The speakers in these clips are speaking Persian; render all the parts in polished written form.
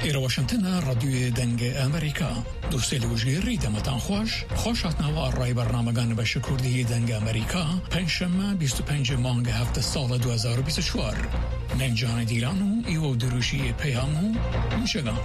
إلى واشنطن راديو دنگ أمريكا دوستي وجيري دمتان خوش هاتنوا الرأي برنامجان بشكر دی دنگ أمريكا پنجشنبه 25 مانگ هفته سال 2024 من جان دیلانو ایو دروشی پیامو میشگان.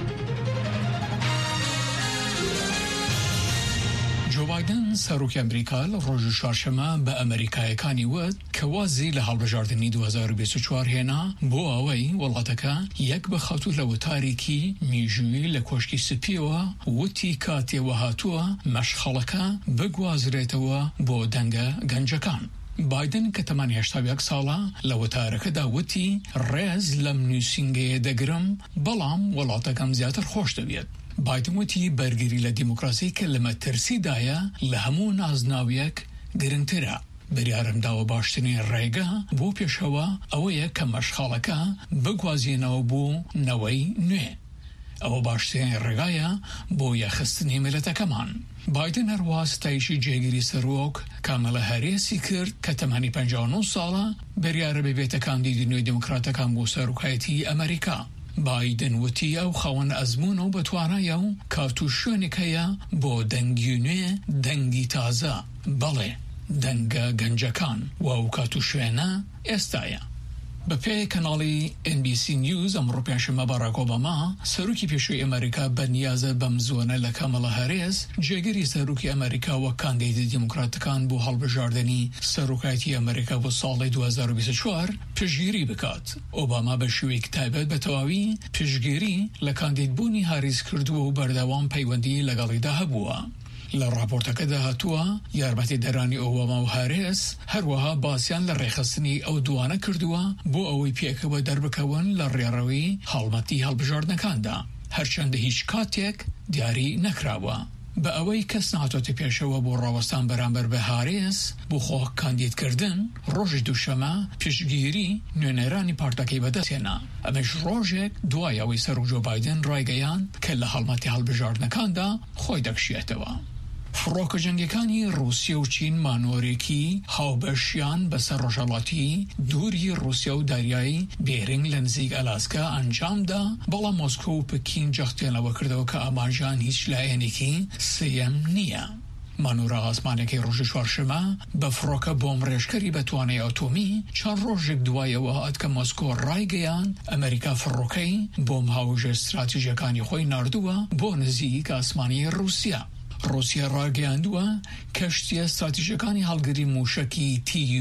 جو بایدن سروک امریکا روز چهارشنبه به امریکایکانی ود کوازی لهالبجاردنی 2024 هنا بو اوی ولاتکا یک بخاتو لو تاریکی میجوی لکوشکی سپیوا وتی کاتی وهاتوا مشخلکا بگوازریتوا بو دنگا گنجکان. بایدن که 81 ساله لوتارک داوتی رز لم نوسینگه دگرم بلام ولاتکم زیاتر خوش دوید. بایدن وتی برگری لدیموکراسی کلمه ترسی دایا لهمو نازناویک گرنگتره. بریارم داو باشتنی ریگا بو پیشوا اویه کمش خالکا بگوازینو بو نوی نوی. او باشتنی ریگایا بو یخستنی ملتکمان. بایدن هر واسطایشی جگیری سروک کاملا هریسی کرد که 59 ساله بریاره ببیت کاندیدی نوی دموکراتکان بو سروکایتی امریکا. بایدن وتی او خوان ازمونو بتوانایو کارتوشونیکایا بو دنگیونه دنگی تازه بله دنگا گنجکان و او کارتوشونه استایا. به پی کانالی NBC نیوز امروز شما باراک اوباما سروکی پیشوی امریکا به نیاز بمزونه لکاملا هریس جگری سروکی امریکا و کاندید دموکراتکان بو هالبجاردنی سروکایتی امریکا و سال 2024 پیشگیری بکات. اوباما به شوی کتابت به تواوی پیشگیری لکاندید بونی هریس کردو و بردوام پیوندی لگالیده هبوا. لراپورتەکە داهاتووە یارمەتی دەرانی ئۆباما و هاریس هەروەها باسییان لە ڕێخستنی ئەو دوانە کردووە بۆ ئەوەی پێکەوە دەربکەون لە ڕێڕەوەی هەڵمەتی هەڵبژاردنەکاندا هەرچەندە هیچ کاتێک دیاری نەکراوە. بە ئەوەی کەس نهاتۆتە پێشەوە بۆ ڕاوەستان بەرامبەر بە هاریس بۆ خۆ کاندیدکردن ڕۆژی دووشەمە پشتگیری نوێنەرانی پارتەکەی بەدەستهێنا. ئەمەش ڕۆژێک دوای ئەوەی سەر جو بایدن ڕایگەیان کە لە هەڵمەتی هەڵبژاردنەکاندا خۆی دەکشێتەوە. فڕۆکە جەنگەکانی رووسیا و چین مانۆرێکی هاوبەشیان بەسەر ڕۆژهەڵاتی دووری رووسیا و داریایی بێرنگ لە نزیک ئەلاسکا ئەنجامدا بەڵام مۆسکۆ و پکین جەختێنەوە کردەوە کە ئاماژیان هیچ لایەنێکی سێیەم نییە. مانۆرە ئاسمانێکی ڕۆژی چوارشەمە بە فڕۆکە بۆم ڕێژکەری بە توانای ئۆتۆمی چەند ڕۆژێک دوایەوە هات کە مۆسکۆ ڕایگەیان ئەمریکا فڕۆکەی بۆم هاوژە استراتیژیەکانی خۆی ناردووە بۆ نزیک ئاسمانی رووسیا. رووسیا ڕاگەیاندووە کەشتیە استراتیژیەکانی هەڵگری موشکی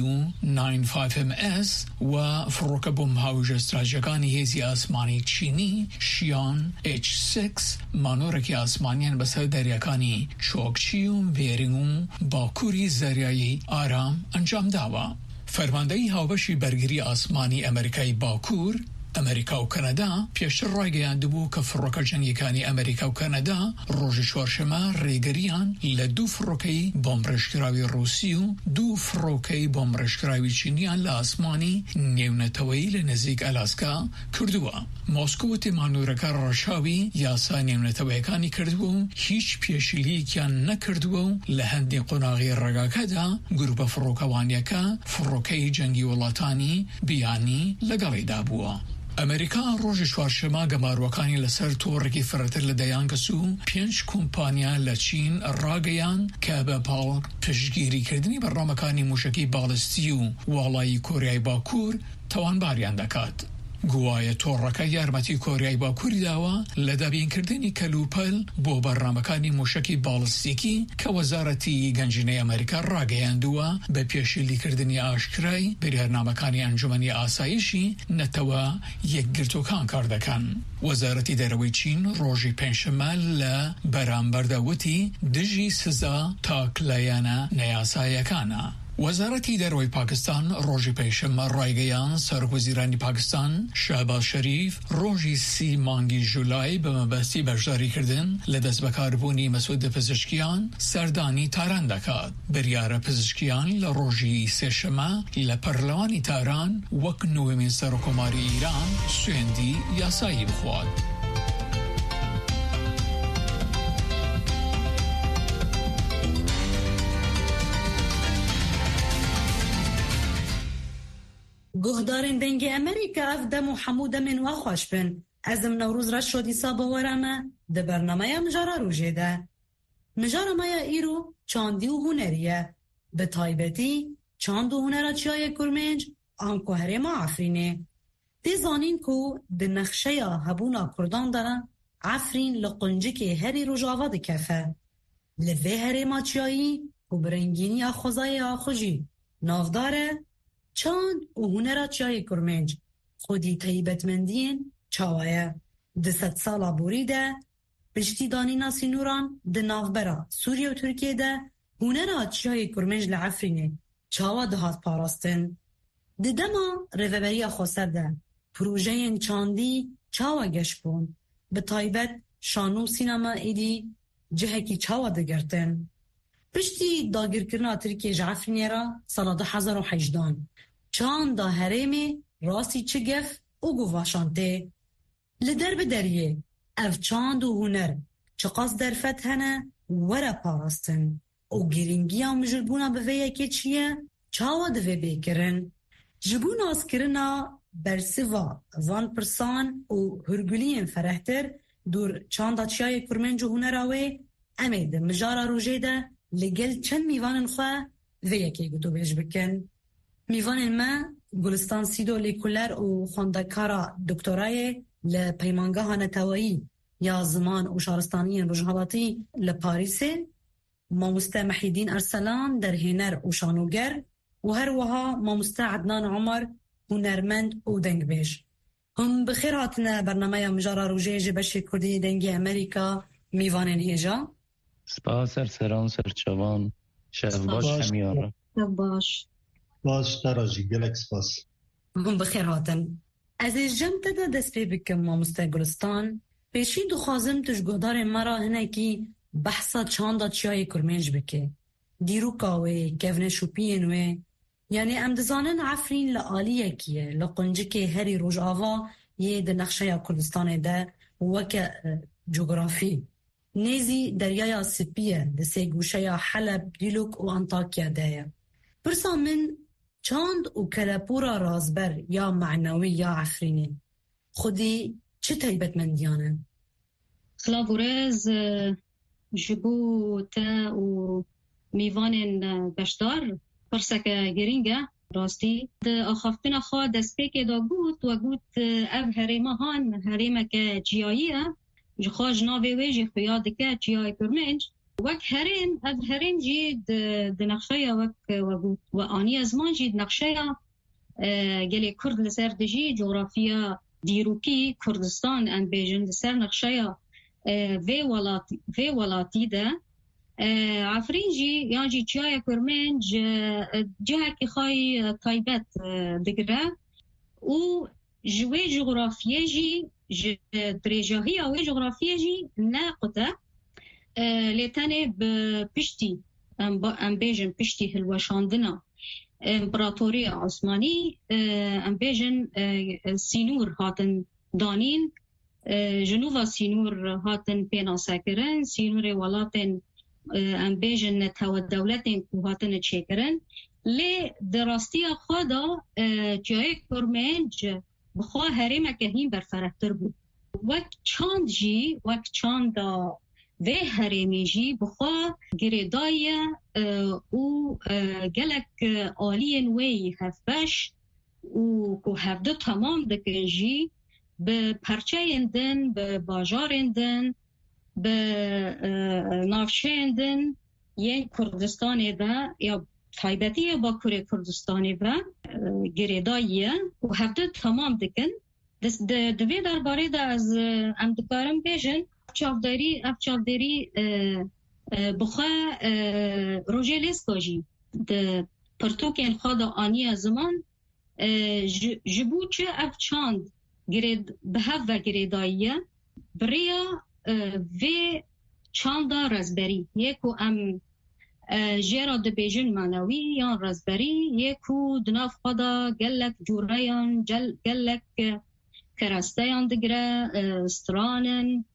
Tu-95MS و فڕۆکە بۆم هاوژە استراتیژیەکانی هێزی ئاسمانی چینی شیان H6 مانۆرێکی ئاسمانیان بەسەر دەریاکانی چۆکچی و بێرینگ و باکووری زەریایی ئارام ئەنجام داوە. فەرماندەی هاوبەشی بەرگری ئاسمانی ئەمریکای باکوور ئەمریکا و کەنەدا پێشتر ڕایگەیاندبوو کە فڕۆکە جەنگیەکانی ئەمریکا و کەنەدا ڕۆژی چوارشەمە ڕێگەریان لە دوو فڕۆکەی بۆمڕێژکراوی رووسی و دوو فڕۆکەی بۆمڕێژکراوی چینیان لە ئاسمانی نێونەتەوەیی لە نزیک ئەلاسکا کردووە. مۆسکۆ وتی مانۆرەکە ڕەشاوی یاسا نێونەتەوەیەکانی کردووە و هیچ پێشیلیەکیان نەکردووە و لە هەندێک قۆناغی ڕێگاکەدا گروپە فڕۆکەوانیەکە فڕۆکەی جەنگی وڵاتانی بیانی لەگەڵیدا بووە. ئەمریکا ڕۆژی چوارشەمە گەماروەکانی لەسەر تۆڕێکی فرەتر لە دەیانکەس و 5 کۆمپانیا لە چین ڕاگەیان کە بە پاڵ پشتگیریکردنی بەڕامەکانی موشکی باڵستی و واڵایی کۆریای باکوور تاوانباریان دەکات. گوایە تۆڕەکە یارمەتی کۆریای باکووری داوە لە دابینکردنی کەلوپەل بۆ بەرنامەکانی موشکی باڵستیکی کە وەزارەتی گەنجینەی ئەمریکا ڕاگەیاندووە بە پێشێلیکردنی ئاشکرای بریارنامەکانی ئەنجومەنی ئاسایشی نەتەوە یەکگرتوەکان کار دەکەن. وەزارەتی دەرەوەی چین ڕۆژی پێنجشەمە لە بەرامبەردا وتی دژی سزا تاکلایەنە نەیاساییەکانە. وەزارەتی دەرەوەی پاکستان ڕۆژی پێنجشەمە ڕایگەیان سەرۆکوەزیرانی پاکستان شەهباز شەریف ڕۆژی 30 مانگی ژولای بە مەبەستی بەشداریکردن لە دەستبەکاربوونی مەسئولە پزیشکیان سەردانی تاران دەکات. بریارە پزیشکیان لە ڕۆژی سێشەمە لە پەرلەوانی تاران وەک نوێمین سەرۆکۆماری ئیران سوێندی یاسایی بخوات. گهدارên dengê Amerîka ev dem û hemû demên we xweş bin. ازم نوروز را شدی سابا ورمه ده برنامه مجارا روژه ده. مجارا مایا ایرو چاندی و هنریه. به تایبتی چاند و هنرا چیای کرمنج آنکو هرما عفرینه. دی زانین کو ده نخشه یا هبونا کردان دارن عفرین لقنجه که هری روژاوا ده کفه. لوه هرما چیایی و برنگینی آخوزای آخوژی نافداره چاند و هنرا چیای کرمنج خودی تایبت مندین چاوایه. ده 100 سالا بوریده پشتی دانینا سینوران ده نافبرا سوریه و ترکیه ده هنرا چیای کرمنج لعفرینه چاوا ده هات پاراستن. ده دما روبری خوصر ده پروژه چاندی چاوا گشت بون به تایبت شانو سینما ایدی جهکی چاوا ده گرتن. پشتی داگیر کرنا ترکیه جعفرینه را سال 2018 چاند دا هرمی راسی چگف او گواشانته. لدر بدریه اف چاند و هنر چقاس در فتحنه ورا پاراستن او گرینگی هم جلبونا بویه که چیه چاوا دوی بیکرن. جبون آسکرنا برسوا وان پرسان و هرگولین فرحتر دور چاندا چیای کرمنج و هنراوی امید مجارا روژه ده لگل چند میوانن خواه ویه که گدو بیش بکن. میوانن ما گلستان سیدو لیکولر و خوندکارا دکتورای لپیمانگاه نتوایی یا زمان و شارستانی رجحالاتی لپاریسه ماموستا محیدین ارسلان در هنر و شانوگر و هر وها ماموستا عدنان عمر هنرمند و دنگ بیش. هم بخیر هاتنا برنامه مجارا روژه جبش کردی دنگی امریکا میوانن هیجا. سپاس سران سرچوان شب باش همیارا باش تراجی گلک سپاس. هم بخیر هاتن. از جمع ده دست پی بکم ماموستا گلستان پیشی دو خوازم تشگودار مرا هنه کی بحثا چاندا چیای کرمنج بکه دیروکاوه گونه شوپینوه یعنی امدزانن عفرین لآلیه کیه لقنجه که هری روژ آوا یه ده نقشه کردستان ده وکه جغرافی نیزی دریای سپیه ده سیگوشه حلب دیلوک و انطاکیه ده. برسا من چاند و کلپورا رازبر یا معنوی یا عفرینی خودی چه تایبت من دیانه؟ خلاورز جبو تا و میوان بشدار پرسک گرینگه راستی آخافتنا خواه دست پیک دا گوت و گوت او هریمه هان هریمه که جیاییه جخواه جناوی ویجی خیاده که جیای کرمنج وک هریم او هریم جید نقشه و گوت و آنی ازمان جید نقشه گلی کرد لسر دجی جغرافیا دیروکی کردستان ان بیجن لسر نقشه وی ولاتی ده عفرین جی یان جی چیای کرمنج جه که خواهی تایبت دگره و جوی جغرافیه جی دریجاهی اوی جغرافیه جی ناقطه لیتنه بپشتی ام بیجن پشتی هلوشاندنا امپراتوری عثمانی ام بیجن سینور هاتن دانین جنوبا سینور هاتن پینا ساکرن سینور ولاتن ام بیجن تو دولتن کو هاتن چیکرن لی دراستی خدا جای کرمنج بخواه هریم کهین برفرهتر بود وک چاند جی وک چاند و هریمی جی بخواه گریدای او گلک آلین وی هفبش و که هفده تمام دکن جی به پرچه اندن به باجار اندن به نافشه اندن یه کردستان ده یا تایبتی با کردستان ده گریداییه و هفته تمام دکن دوی درباره ده از امدکارم بیشن افچافداری بخواه روژه لیسکا جی ده پرتوکین خواد آنی زمان جبو چه افچاند به هف و گریداییه بریا و چاندا رزبری یکو ام جیرا ده بیجن معنوی یا رزبری یکو دناف خدا گلک جوریان گلک کرستیان دگره استرانن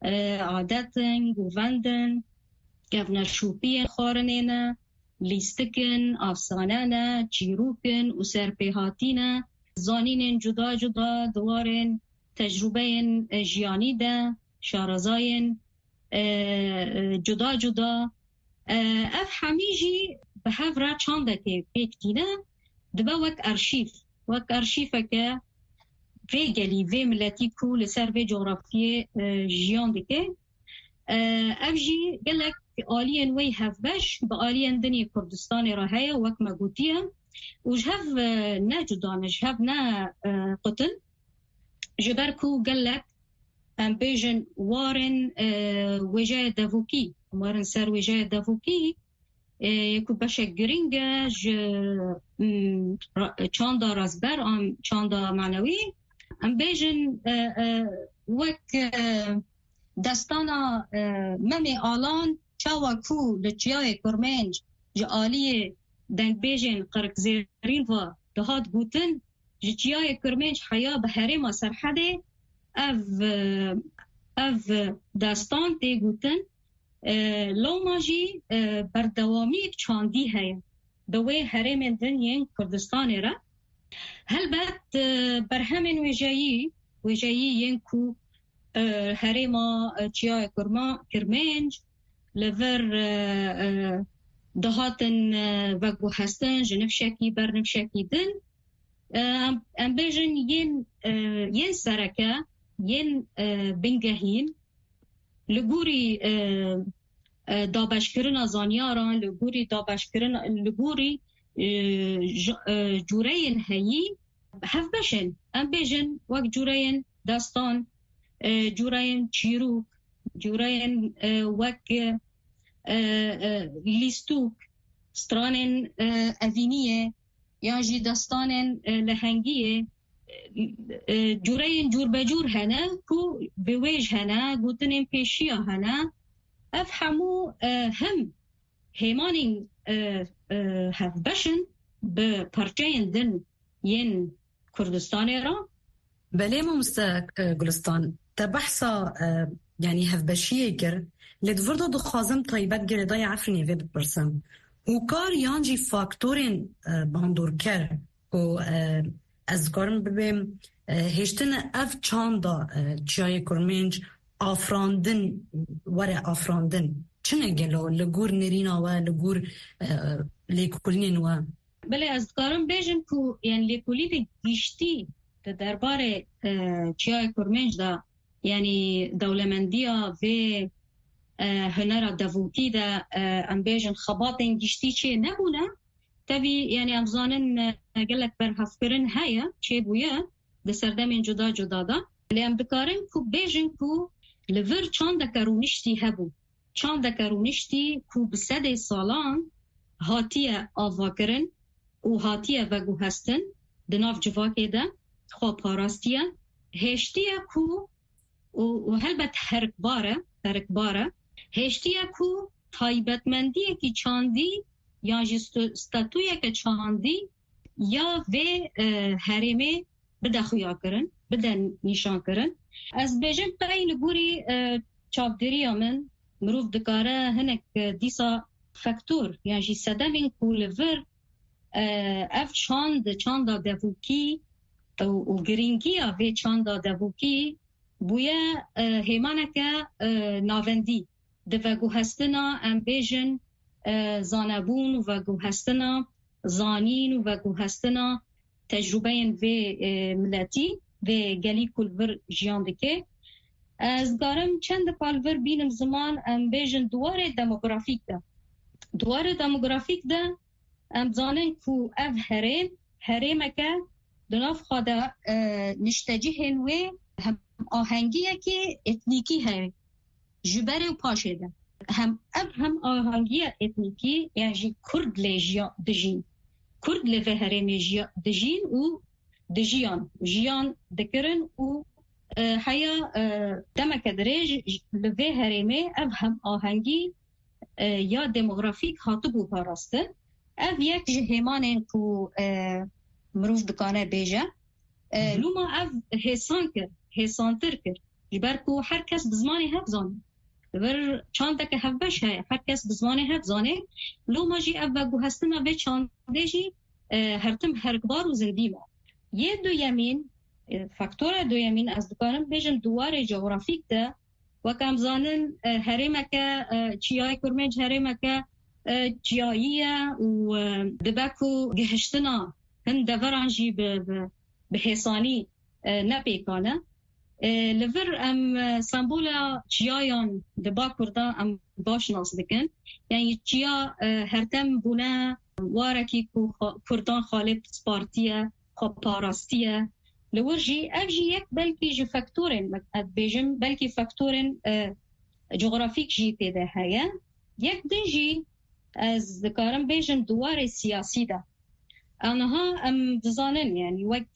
عادتن گووندن گفنه شوپی خارنینه لیستکن افسانه چیروکن و سرپیهاتینه زانین جدا جدا دوارن تجربه جیانی ده شارزاین جدا جدا اف همیجی به هفره چانده که پیکتینه دبا وک ارشیفه که وی گلی وی ملتی کو لسر وی جغرافی جیان دکه اف جی گلک آلین وی هفبش با آلین دنی کردستان را هیا وک مگوتیه و جهف نه جدانه جهف نه قتل جبركو قالك ام بيجن وارن وجاية دافوكي وارن سر وجاية دافوكي يكو باشا جرينجا چاندا رازبر ام چاندا معنوي ام بيجن وك دستانا ممي آلان چاوكو لچياي كرمنج جالية دنگ بيجن قرق زيرين و دهات بوتن جياي كرمنج حياة بحريمة سرحدة اف داستان تي گوتن لو ماجي بردوامي چاندي هيا دوي حريم دنيا كردستان را هل بات برهمن وجايي ينكو حريمة جياي كرمنج لفر دهاتن وگو هستن جنفشاكي برنفشاكي دن ام بيجن ين سركه ين بنگهين لگوری دابشکرنا زانیاران لگوری دابشکرنا لگوری جورین هایی هف بشن ام بيجن وقت جورين داستان جورين چیروک جورين وقت لیستوک سترانن اوینیه یا جی داستان لهنگیه جورين جور بجور هنا كو بويج هنا قوتنين بيشيا هنا افهمو هم هيمانين هف بشن بپرچين دن ين كردستان را بله ممسا گلستان تبحثا يعني هف بشيه گر لدفردو دخوازم طيبت گردای عفريني في بپرسم و کار یانجی فاکتورین باندورکر و از کارم ببیم هشتن اف چاندا جای کرمنج آفراندن چنه گلو لگور نرینا و لگور لیکولین و بله از کارم بیجن که یعنی لیکولی گیشتی درباره جای کرمنج دا یعنی دولمندیا و هنر داوودی دا ام بیجن خباطن گشتی چه نبونه تبی یعنی افزانن گلک برهفکرن هیا چه بویا ده سردمین جدا جدا دا لی ام بکارن کو بیجن کو لور چند کرونشتی هبو چند کرونشتی کو بسد سالان هاتیه آواکرن و هاتیه وگو هستن دناف جواکه دا خواه پاراستیه هشتیه کو و هلبت هرکباره هشتیه کو تایبتمندیه که چاندی یا ستاتویه که چاندی یا و حرمه بده خویا کرن بده نیشان کرن از بیجن پایین گوری چابدری من مروف دکاره هنک دیسا فاکتور یعنی صدمین کولور اف چاندا دووکی و گرینگی و چاندا دووکی بویا هیمانکه ناوندی دوگو هستنا ام بیجن زانبون و وگو هستنا زانین و وگو هستنا تجربه و ملتی و گلی کلور جیان دکه از گارم چند پالور بینم زمان ام بیجن دوار دموگرافیک ده ام زانن کو اف هرمکه دناف خواده نشتجهن و هم آهنگیه که اتنیکی هست جبره و پاشه ده هم آهنگیه اتنیکی یعنی کرد لیجیا دجین کرد لیوه هرمی دجین و دجیان جیان دکرن و حیا دمک دریج لیوه هرمی اف هم آهنگی یا دموگرافیک هاتبو پارستن اف یک جهیمانین کو مروف دکانه بیجه لوما اف هیسانتر کرد جبر کو هر کس بزمانی هفزانه بر چند که هفبش هست هر کس بزمانی هفزانه لوما جی اف بگو هستن و چانده جی هرتم هرگبار و زندی ما یه دو یمین فاکتور دویمین از دکارم بیشن دوار جغرافیک ده و کم زانن هرمکه چیای کرمنج هرمکه چیاییه و دبکو گهشتنا هم دورانجی به حسانی نپیکانه لور ام سمبولا چیایان دبا کردا ام باش ناس دکن یعنی چیا هرتم بونه وارکی کردان خالب سپارتیه خب پاراستیه لورجی افجی یک بلکی جی فاکتورن بیجم بلکی فاکتورن جغرافیک جی تیده هیا یک دنجی از ذکرم بیجم دوار سیاسی ده آنها ام دزانن یعنی وک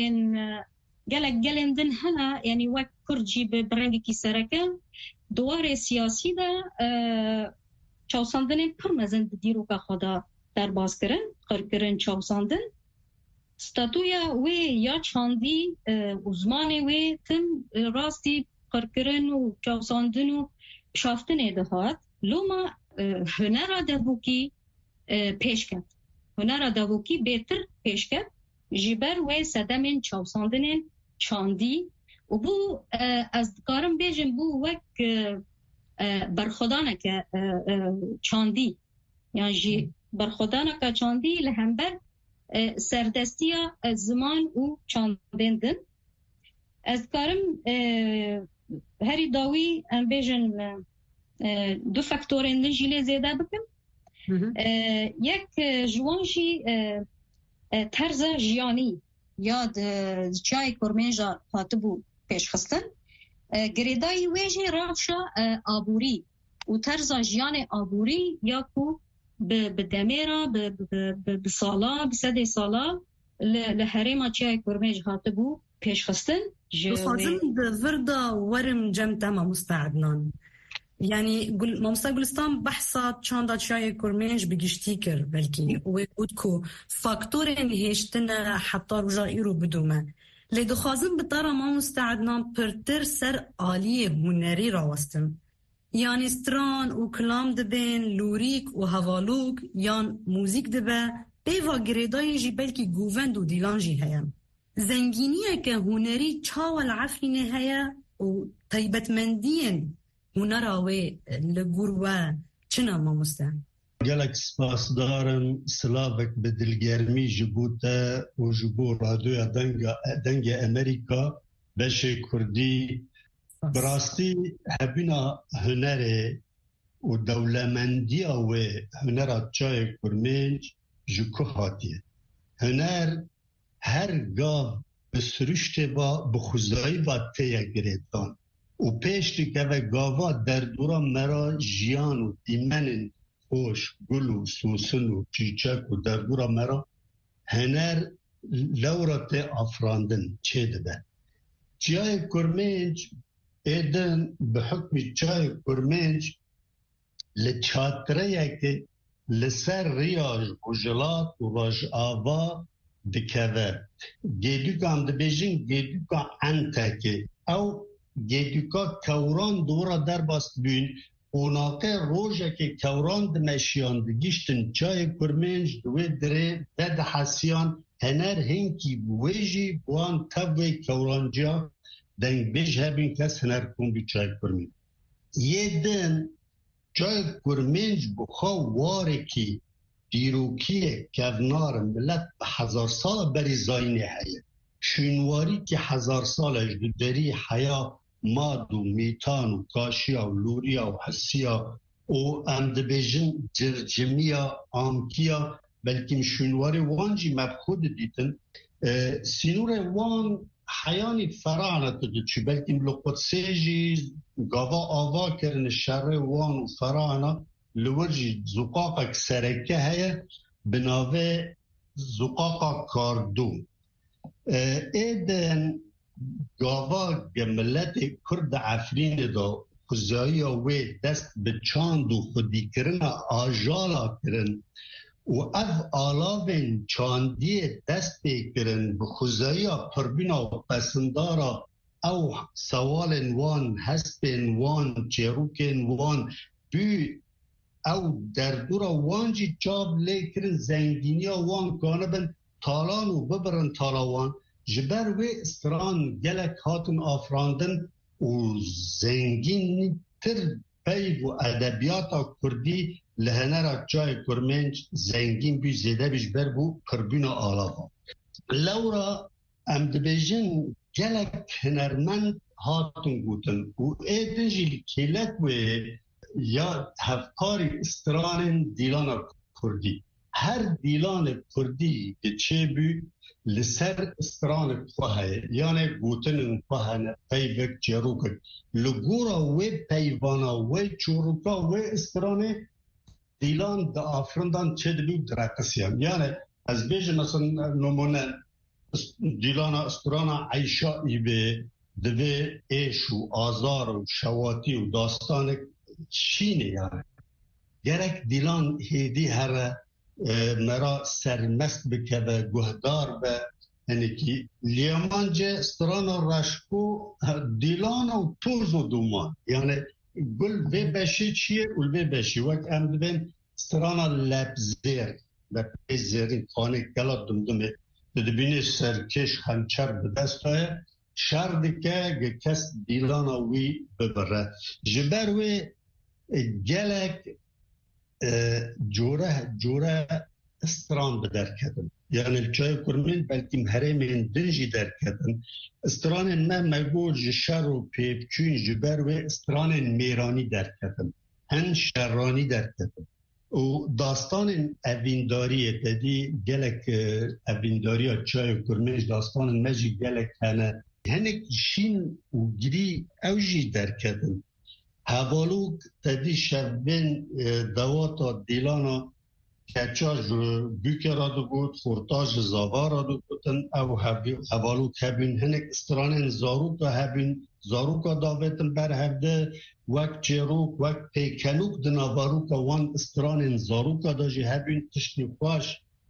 گلن دن هلا یعنی وک کرجی برنگی کی سرکن دوار سیاسی ده چاوساندن پرمزن دیرو که خدا در باز کرن قرکرن چاوساندن ستاتویا وی یا چاندی uzmanê wê tim rastî qirkirin û çavsandin û şaftinê dihat loma hunera devûkî pêşket hunera devûkî bêtir pêşket ji ber wê sedemên çavsandinên çandî û bû ez dikarim bêjim bû wek berxwedaneke çandî yan jî berxwedaneka çandî li hember سردستیا زمان و چاندن از کارم هری داوی ام بیجن دو فاکتورین جیله زیاده بکن یک جوانجی طرز جیانی یا جای کرمنجا خاطبو پیش خستن گریدای ویجی رافشا آبوری و طرز جیان آبوری یا کو بدميرة بصالة بسدي صالة لحريمة تشاي كورميج هاتبو بيش خستن وصازم بفردا ورم جمتا ما مستعدنان يعني ما مستقبلستان بحثات چاندا تشاي كورميج بگشتي كر بلكي ويقودكو فاكتورين هشتنا حتى رجا ايرو بدوما لدو خازم بطارا ما مستعدنان پرتر سر آلية هنري راوستم یعنی ستران و کلام دبین لوریک و هوالوک یان موزیک دبه بیوا گریدای جی بلکی گووند و دیلان جی هیا زنگینیه که هنری چاول عفرینه هیا و طیبتمندین هنراوی لگوروا چنا ما مستن گلک سپاس دارم سلاوک به دلگرمی جبوته و جبو رادوی دنگ امریکا بشه کردی براستی هبینا هنره و دولمندی و هنر چای کرمنج جکو خاطیه هنر هر گاه به سرشت با بخوزایی با تیه گریدان و پیشتی که و گاوا در دورا مرا جیان و دیمن خوش گل و سوسن و چیچک و در دورا مرا هنر لورت افراندن چه دبه چای کرمنج ایدن به حکم چای کرمنج لچاتره که لسر ریاج و جلات و راج آوا دکوه گیدوکان دبیجین گیدوکا انتکه او گیدوکا کوران دورا در باست بین اوناقه روژه که کوران دمشیان دگیشتن چای کرمنج دوی دره بد حسیان هنر هنکی بویجی بوان تبوی کورانجا دنگ بیش هبین کس هنر کن بی چای کرمنج یه دن چای کرمنج بخوا واره که دیروکیه کونار ملت به 1000 سال بری زاینه هیه شینواری که 1000 سالش دو دری حیا ماد و میتان و کاشیا و لوریا و حسیا و امدبیجن جرجمیا آمکیا بلکه شینواری وانجی مبخود دیتن سینور وان حیانی فرانه تدو چی بلکه لقدسه جی گاوا آوا کرن شر وان و فرانه لورجی زقاقک سرکه هیا بناوه زقاقا کاردون ایدن گاوا ملت کرد عفرین دا خوزایی و دست به چاند و خودی کرن آجالا کرن و اف آلاوین چاندی دست بکرن به خوزایی پربینا و پسندارا او سوال وان هسپین وان چیروکین وان بی او در دورا وانجی جاب لیکرن زنگینی وان کانه بن تالان و ببرن تالاوان جبر و استران گلک هاتن آفراندن و زنگین تر پیو ادبیات کردی لهنرا جای کرمنج زنگین بی زیده بیش بر بو کربون آلاوا لورا ام دبیجن گلک هنرمند هاتن گوتن و ایدنجی کلک و یا هفکاری استران دیلان کردی هر دیلان کردی که چه بی لسر استران قوهه یعنی گوتن قوهه پیوک جروک لگورا و پیوانا و چوروکا و استران دیلان دا آفرندان چه دبی درکسیم یعنی از بیش مثلا نمونه دیلان استران عیشایی به دوی ایش و آزار و شواتی و داستان چینه یعنی گرک دیلان هیدی هر مرا سرمست بکه و گهدار به یعنی که لیمانجه استران رشکو دیلان و توز و دومان یعنی گل وی بشی چیه گل وی بشی وقت ام دبین استران لبزیر و پیزیرین خانه گلات دمدمه دبینی سرکش همچر به دست های شرد که کس دیلان وی ببره جبر وی گلک جوره استران بدر کردن یعنی الچای کرمین بلکیم هرمین دنجی در کردن استران ما مگول جشر و پیبچون جبر و استران میرانی در کردن هن شرانی در کردن و داستان اوینداری تدی گلک اوینداری چای کرمین داستان مجی گلک هنک شین و گری اوجی در کردن حوالوک تدی شبین دواتا دیلانا کچاج بیکه را دو بود خورتاج زاوا را دو بودن او حوالوک هبین هنک استرانن زاروکا هبین زاروکا داویتن بر هفته وک چیروک وک پیکنوک دناواروکا وان استرانن زاروکا داجی هبین تشنی خواش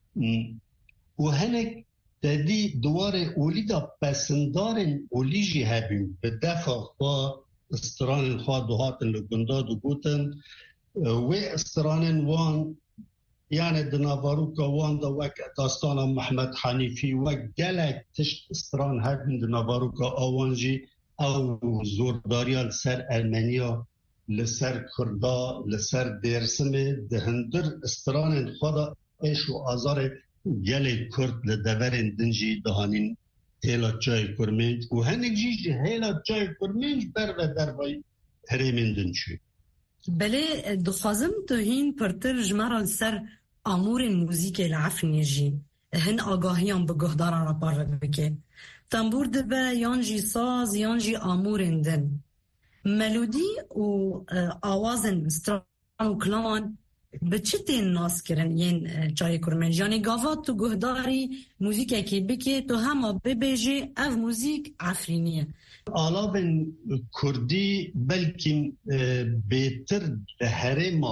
و هنک تدی دوار اولی دا پسندارن اولی جی هبین به دفع خواه استران خواه دوهاتن لگنداد و گوتن و استران وان یعنی دناواروکا وان دا وک داستان محمد حنیفی وک گلک تشت استران هبین دناواروکا آوانجی او زورداریا لسر ارمنیا لسر کردا لسر دیرسمه دهندر استران خدا ایش و آزار گلی کرد لدورن دنجی دهانین هیلا جای کرمنج و هنگ جیج هیلا جای کرمنج بر و در بای هریمین دنچوی بله دخوازم تو هین پرتر جمارا سر امور موزیک العفنی جی هن آگاهیان به گهداران را پار بکه تنبور دبه یانجی ساز یانجی امورندن ملودی و آوازن استران و کلان به چه تین ناس کرن ین چای کرمنج یعنی گاوات تو گهداری موزیک اکی بکه تو همه ببیجه او موزیک عفرینیه آلابن کردی بلکه بهتر لحره ما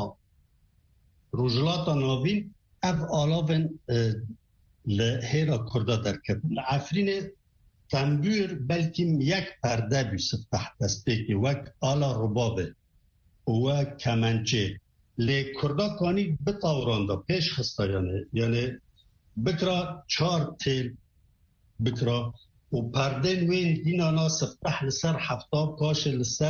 روجلاتا نابین او آلابن لحره کرده در کردن عفرینه تنبور بلکه یک پرده بیست تحت دسته که وک آلا ربابه و کمنچه لی کردا کانی بتاورانده پیش خسته یعنی بکرا 4 تیل بکرا و پردین وین دینانا سفتح لسر هفتاب کاش لسر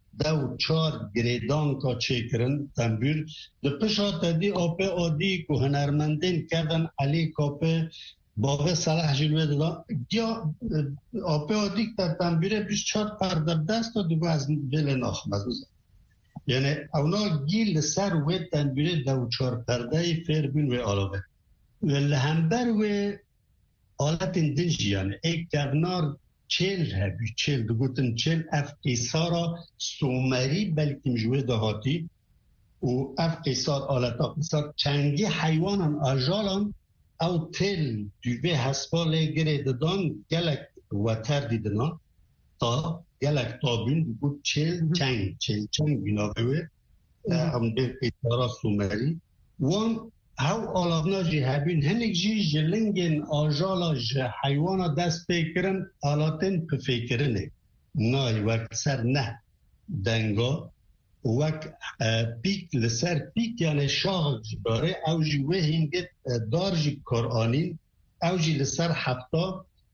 2-4 گریدان کا چه کرن تنبیر ده پشا تدی آپه آدی که هنرمندین کردن علی کاپه باقی صلاح جلوه دادا یا آپه آدی که تنبیره 24 پرده دست و دیگه از دل ناخمزوزه یعنی اونا گیل سر و تنبیره 2-4 پرده فیر بین و آلابه و لحنبر و آلت دنجی یعنی ایک گرنار چل هبی چل دگوتن چل اف قیسارا سومری بلکه مجوه دهاتی و اف قیسار آلتا قیسار چنگی حیوانان آجالان او تل دوی حسبال گریددان گلک وطر دیدنا تا گلک تابین بگود چل چنگ بیناوه هم دل قیسارا سومری وان هاو آلابنا جی هبین هنگ جی جلنگین آجالا جی حیوانا دست پیکرن آلاتین پفیکرنه نای وقت سر نه دنگا وقت پیک لسر پیک یعنی شاق جی داره او جی وحینگت دار جی کرآنین او جی لسر هفتا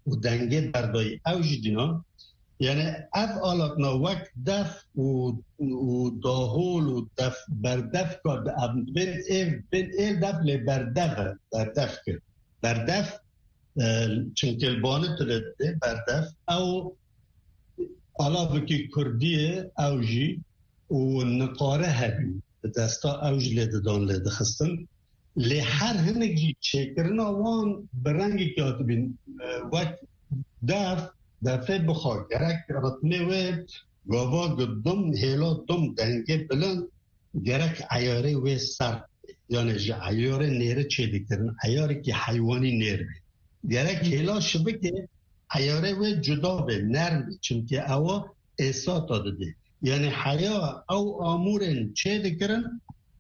و دنگه بردای اوج دینا یعنی اف آلاتنا وقت دف و داهول و دف بردف کرد بین ایل دف لی بردف کرد بردف چونکه البانه تلده بردف او علاوه کردیه اوجی و نقاره هبی دستا اوج لیده دان لیده خستن لی هر هنگ جی چکرنا وان برنگی که آتو بین وقت دفعه بخواه گرک رتمه و گاوا گدم هیلا دم دنگه بلند گرک عیاره و سر یعنی جی عیاره نیره چه دیکرن عیاره که حیوانی نیر بید گرک هیلا شبه که عیاره و جدا به نرم چونکه اوا احسا داده ده یعنی حیا او آمورن چه دیکرن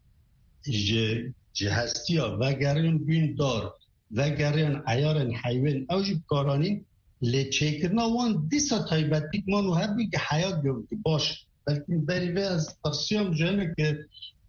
جهستی ها و گریان بین دار و گریان عیارن حیوان او جی بکارانین لی چیکرنا وان دیسا تایبتی منو هر بی که حیات گفتی باش بلکه بریوه از ترسیام جانه که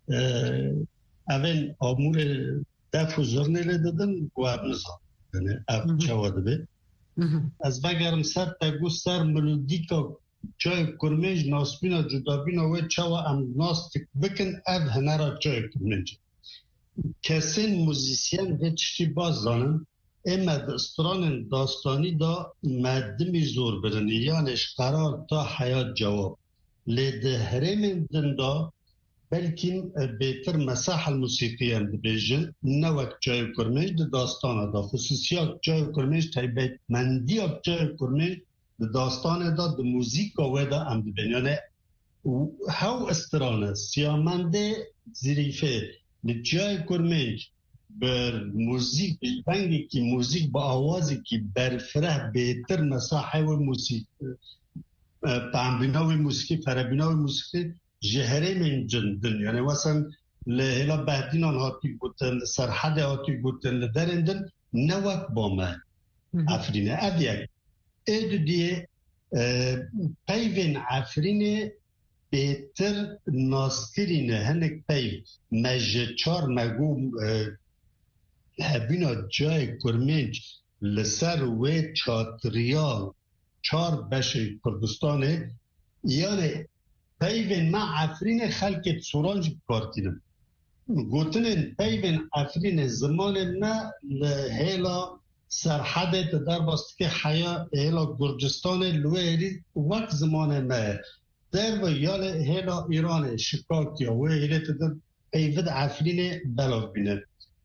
اول آمور دفع و زرنه لی دادن گواب نظام یعنی اب چواده بی از بگرم سر تگو سر ملودیکا چای کرمیج ناسبینا جدابینا و چوا ام ناس تک بکن اب هنرا چای کرمیج کسین موزیسین و چشتی باز دانن اما دستران داستانی دا مدمی زور برنی یعنیش قرار تا حیات جواب لیده هرمین دن دا بلکن بهتر مساح الموسیقی هم بیجن نوک جای کرمیج داستان دا خصوصیات جای کرمیج تایبیت مندیات جای کرمیج داستان دا د موزیک و دا هم بین یعنی هاو استرانه سیامنده زریفه جای کرمیج بر موزیک بنگی که موزیک با آوازی که برفره بهتر مساحه و موسیقی پامبیناوی موسیقی فرابیناوی موسیقی جهره من جندن یعنی مثلا لهلا بهدینان هاتی بودن سرحد هاتی بودن لدرندن نوک با من افرینه ادیک ایدو دیه پیوین افرینه بهتر ناسترینه هنک پیو مجه چار مگو هبینا جای کرمیج لسر و چاتریال چار بشه کردستانه یعنی پیوین ما افرین خلق سورانج کارتینم گوتنین پیوین افرین زمان نه لحیلا سرحده در باست که حیا هیلا گرجستان لویری وقت زمان نه در و یال هیلا ایران شکاکیا و هیلا تدر پیود افرین بلاک بینه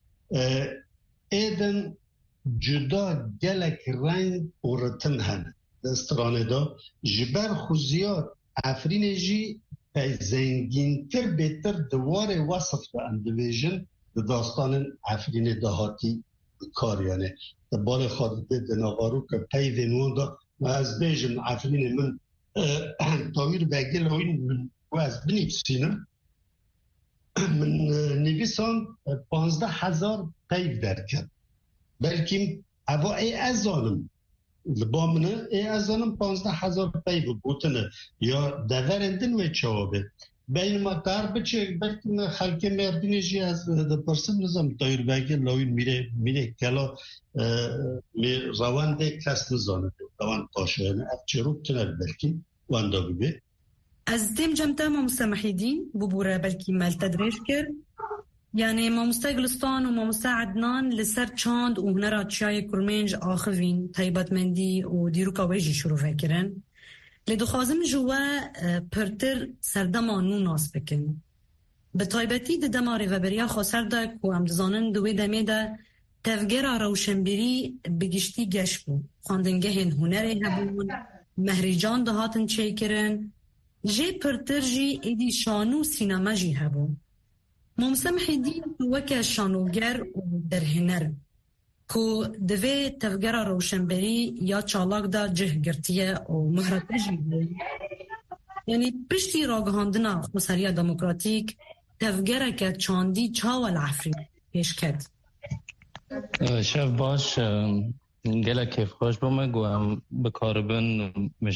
ایدن جدا گلک رنگ و رتن هن دسترانه دا جبر خوزیات افرین جی زنگین تر بهتر دوار وصف دا اندویژن داستان افرین دهاتی کار یعنی بال خاطر دناوارو که پیوینون دا و از بیجن افرین من تاویر بگل هاین من و از بنیفسینم من نویسان 15,000 پیو در کرد بلکه اوا ای ازانم لبامنه ای ازانم 15,000 پیو بوتنه یا دورندن و چوابه بینما تر بچه بلکه خلک مردینه جی از پرسم نظام تایر بگه لاوین میره کلا روانده کس نزانه روان پاشه یعنی افچه رو تنر بلکه واندا ببه از دیم جمتا ما مستمحیدین ببوره بلکی مال تدریش کرد یعنی ما مستقلستان و ما مستعدنان لسر چاند و هنرات چای کرمنج آخوین طیبت مندی و دیروکا ویجی شروع فکرن لیدو خوازم جوا پرتر سردمانو ناس بکن به طیبتی ده دماری و بریا خواستر ده که امدزانن دوی دمه ده تفگر روشنبیری بگشتی گش بود خواندنگه هنری هبون مهریجان ده هاتن چی کرن جی پرتر جی ایدی شانو سینما جی هبون ممسمحیدین وکه شانوگر و در هنر که دوی تفگر روشنبری یا چالاک دا جه گرتیه و مهرته جی بود یعنی پشتی راگهاندنا خسریا دموکراتیک تفگره که چاندی چاول عفری پیش کرد شف باش گله کیف خوش بمگوهم بکاربن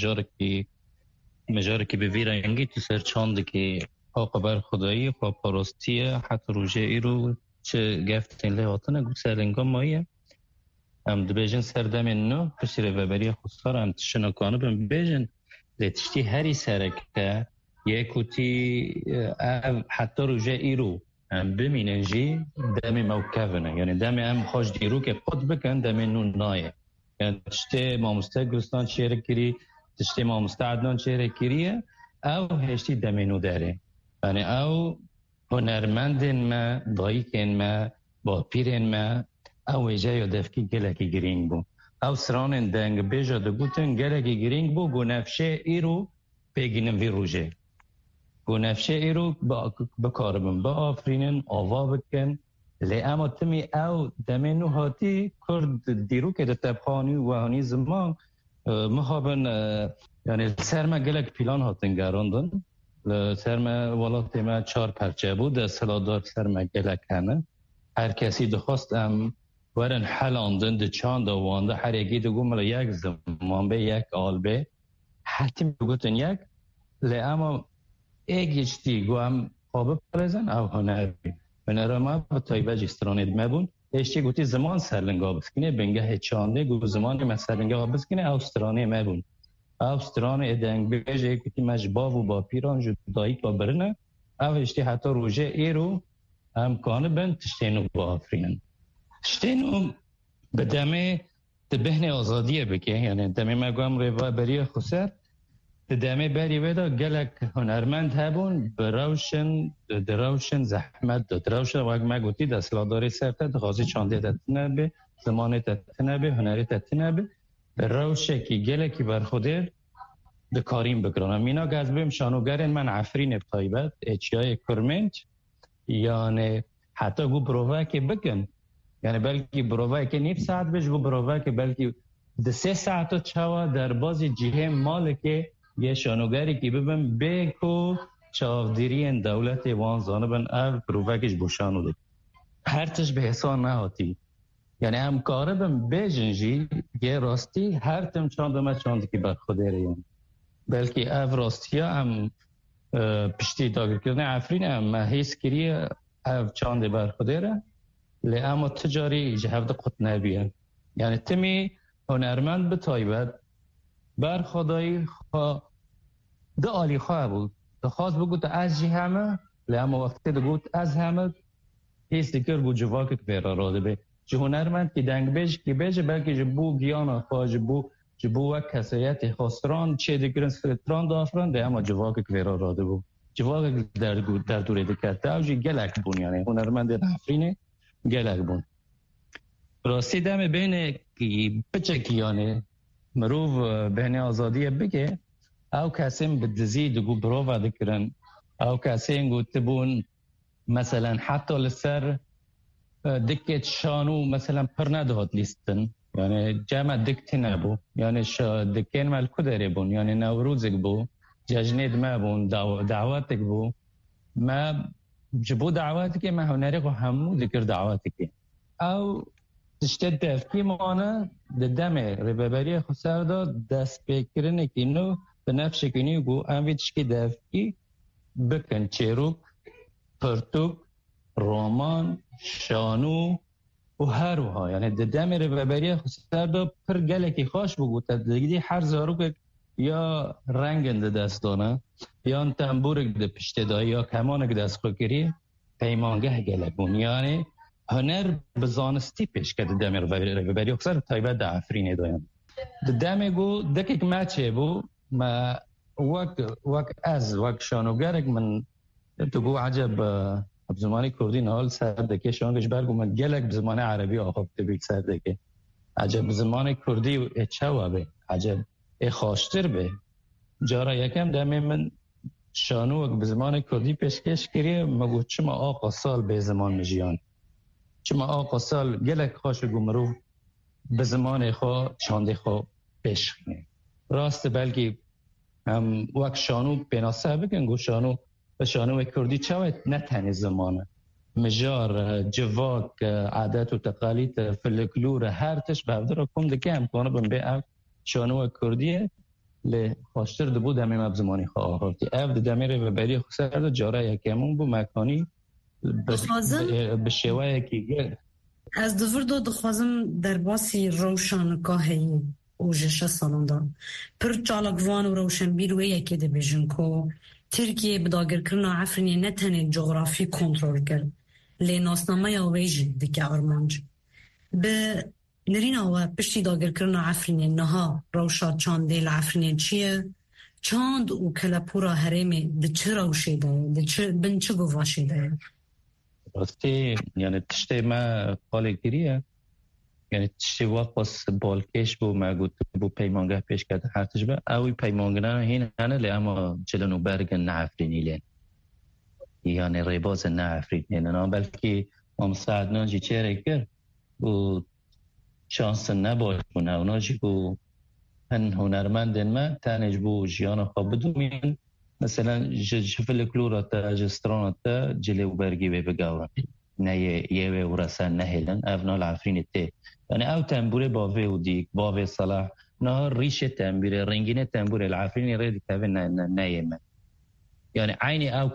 مجاره که بوی رنگی تو سر چانده که خبر خدایی خواه پارستیه حتی روژه ای رو چه گفتین لحاطنه گو سرنگا مایه ام دبیجن سردم نو پشیر و بری خسار ام تشنکانه بم بیجن لتشتی هری سرکه یکوتی حتی روزه ایرو ام بمیننجی دمی موکفنه یعنی دمی ام خوش دیرو که قد بکن دمی نون نایه یعنی تشتی مامسته گستان چیره کری تشتی مامسته عدنان چیره کریه او هشتی دمی نو داره یعنی او هنرمندن ما دایکن ما با پیرن ما او جای دفکی گلکی گرینگ بو او سرانن دنگ بیجا دگوتن گلکی گرینگ بو گو نفشه ایرو پیگینم وی روژه گو نفشه ایرو بکاربن با آفرینن آوا بکن لی اما تمی او دمینو هاتی کرد دیرو که تبخانی و هانی زمان مخابن یعنی سرما گلک پیلان هاتن گراندن سرما ولات ما 4 پرچه بود سلادار سرما گلک همه هر کسی دخواست ورن حلاندن ده چاند وانده هر یکی دو گم یک زمان به یک آل به حتی بگوتن یک لی اما ایگیشتی گو هم خواب پرزن او هنری هنر ما به تایبه جسترانید مبون ایشتی گوتی زمان سرلنگا بسکنه بنگه چانده گو زمان ما سرلنگا بسکنه او سترانه مبون او سترانه ادنگ بیجه گوتی مجباو و با پیران جدایی با برنه او ایشتی حتی روژه ایرو امکانه بند تشتینو با آفرین تشتینو به دمه بهن آزادیه بکه یعنی دمه مگوام روی بری خسر دمه بری ویدا گلک هنرمند هبون دروشن زحمت داد دروشن وقت مگوتی دستلاداری سرته دخوازی چانده تتنه به زمان تتنه به هنری تتنه به روشه که گلکی برخوده ده کاریم بکرانم مینا گذبیم شانوگرین من عفرین بطایبت اچیای کرمنج یعنی حتی گو بروه که بکن یعنی بلکه بروه که نیف ساعت بش گو بروه که بلکه 3 ساعت چوا در بازی جهه مال که یه شانوگری که ببین بیکو چاودیری دولت وانزانه بن او بروه کش بوشانو ده هرچش به حسان نهاتی یعنی هم کاره بن بیجنجی یه راستی هر تم چاندمه چاندی که برخوده ریم بلکه او راستی هم پشتی داگر کردن عفرین هم حیث کریه او چانده برخوده را لی اما تجاری جهفت قط نبیه یعنی تمی هنرمند به تایبت برخودایی ده آلی خواه بود ده خواست بگوت از جی همه لی اما وقتی ده گوت از همه حیث دکر گو جواکت بیرا راده به جه هنرمند که دنگ بیش که بیشه بلکه جبو گیانا خواه جبو وک کسایت خواستران چه دکرن سلطران دافران ده اما جواکت بیرا راده بود جواکت در دوره دکرده او جی گلک بون یعنی هنرمند رفرینه گلک بون راستی دم بین بچکیانه مروف بین آزادیه بگه او کسیم بدزی دگو بروفا دکرن او کسیم گو تبون مثلا حتی لسر دکت شانو مثلا پر ندهات لیستن یعنی جمع دکتی نبو یعنی دکین مال کدره بون یعنی نوروزک بو ججنید ما بون دعواتک بو ما جبو دعواتک ما هنری خو همو ذکر دعواتک او تشتد دفکی مانه دمه ربابری خسر داد دست بکرنه که نو به نفش کنی گو امویدش که دفکی بکن چیروک پرتوک رومان شانو و هروها یعنی دمه ربابری خسر داد پر گلکی خوش بگو تدگیدی هر زاروک یا رنگند دستانه یا تنبورک ده پشتدایی یا کمانک دست خو کری پیمانگه گلکون یعنی هنر بزانستی پیش کرده دمی رو بری اکثر تایبت ده افرینه دایم دمی گو دکیک مچه بو ما وک شانوگرک من تو گو عجب بزمانی کردی نهال سردکه شانگش برگو من گلک بزمان عربی آخاب تبیک سردکه عجب بزمان کردی اچه به عجب اخاشتر به جارا یکم دمی من شانوک بزمان کردی پیشکش کریه مگو چما آقا سال به زمان مجیان چما آقا سال گلک خوش گمرو به زمان خو چانده خو پیش خینه راست بلکه هم وقت شانو بناسه بگن گو شانو به شانو کردی چوید نتنی زمانه مجار جواک عادت و تقالید فلکلور هر تش بردر کم دکه امکانه بم به شانو کردیه لی خوشتر دو بود همه مبزمانی خواه آهارتی او دمیره و بری خسر دو جاره یکیمون بو مکانی به شوه یکی از دو دخوازم در باسی روشنگاهی و جشه سالان دا پر چالکوان و روشنبیر و یکی ده بیجن که ترکیه بداگر کرنا عفرینی نتنی جغرافی کنترل کرد لی ناسنامه یا ویجی دیگه آرمانج به نرین آوه پشتی داگر کرنا عفرینی نها روشا چانده لعفرینی چیه چاند و کلپورا هرمی ده چه روشی ده بن چه گواشی ده راستی یعنی تشتی ما قاله گیریه یعنی تشتی واقعا بالکش بو مگود بو پیمانگه پیش کرده هرتش به اوی پیمانگه هین هنه لی اما چلنو برگن نعفرینی لین یعنی ریباز نعفرینی لین بلکه مساعدنا جی چهره کرد و شانس نباش بونه اونا جی بو هن هنرمندن ما تانج بو جیان خواب بدومین مثلا جفل کلورتا جسترانتا جلی و برگی به بگاورن نه یه و رسان نهیلن افنال عفرین تی یعنی او تنبوره باوی و دیگ باوی صلاح نه ریش تنبوره رنگین تنبوره العفرین رید کافی نه من یعنی عینی او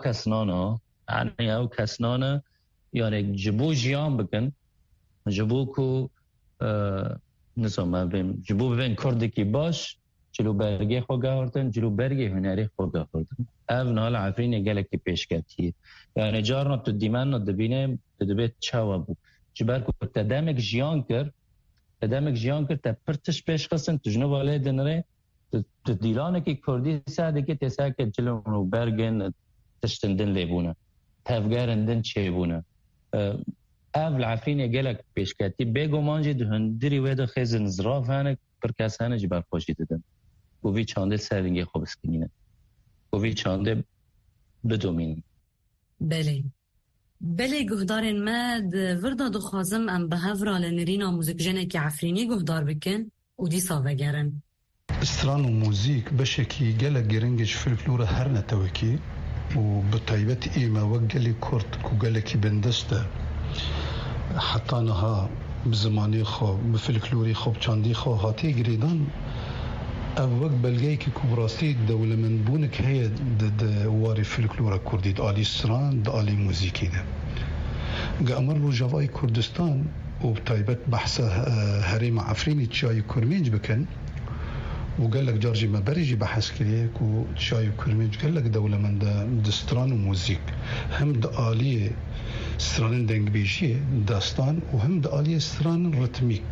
کسنانه یعنی جبو جیان بکن جبو کو نسوم بیم جبو بین کردی کی باش جلو برگی خو گاوردن جلو برگی هنری خو گاوردن افنال عفرین گلکی پیش کردی یعنی جارنا تو دیمان دبینه دبیت چاوا بود جبر کو تدامک جیان کرد تا پرتش پیش خستن تجنو والای دنره تو دیلانه کی کردی ساده کی تساک جلو رو برگن تشتندن لیبونه تفگرندن چه بونه اول عفرین گلک پیش کردی بگو مانجی دهندری وید خیزن زراف هنگ پر کسانه جبر خوشی دادن گوی چانده سرینگی خوب اسکنینه گوی چانده بدومین بله گهدارین ما وردا دخوازم ام به هفرا لنرینا موزیک جنه که عفرینی گهدار بکن و دیسا بگرن استران و موزیک بشکی گلک گرنگش فلکلور هر نتوکی و بطیبت ایما وگلی کرد که گلکی بندسته حتی نها بزمانی خوب بفلکلوری خوب چاندی خوب هاتی گریدان او وقت بلگی که کبراستی دوله من بونک هی واری فلکلورا کردی دالی سران دالی موزیکی ده گامر رو جوای کردستان و بطیبت بحث هریم عفرینی چای کرمینج بکن و قال لك جورجي مبرجي بحث كريك وشاي كرميج قال لك دولة من دستران وموزيك هم دالية ستران دنگ بيجي داستان وهم دالية ستران رتميك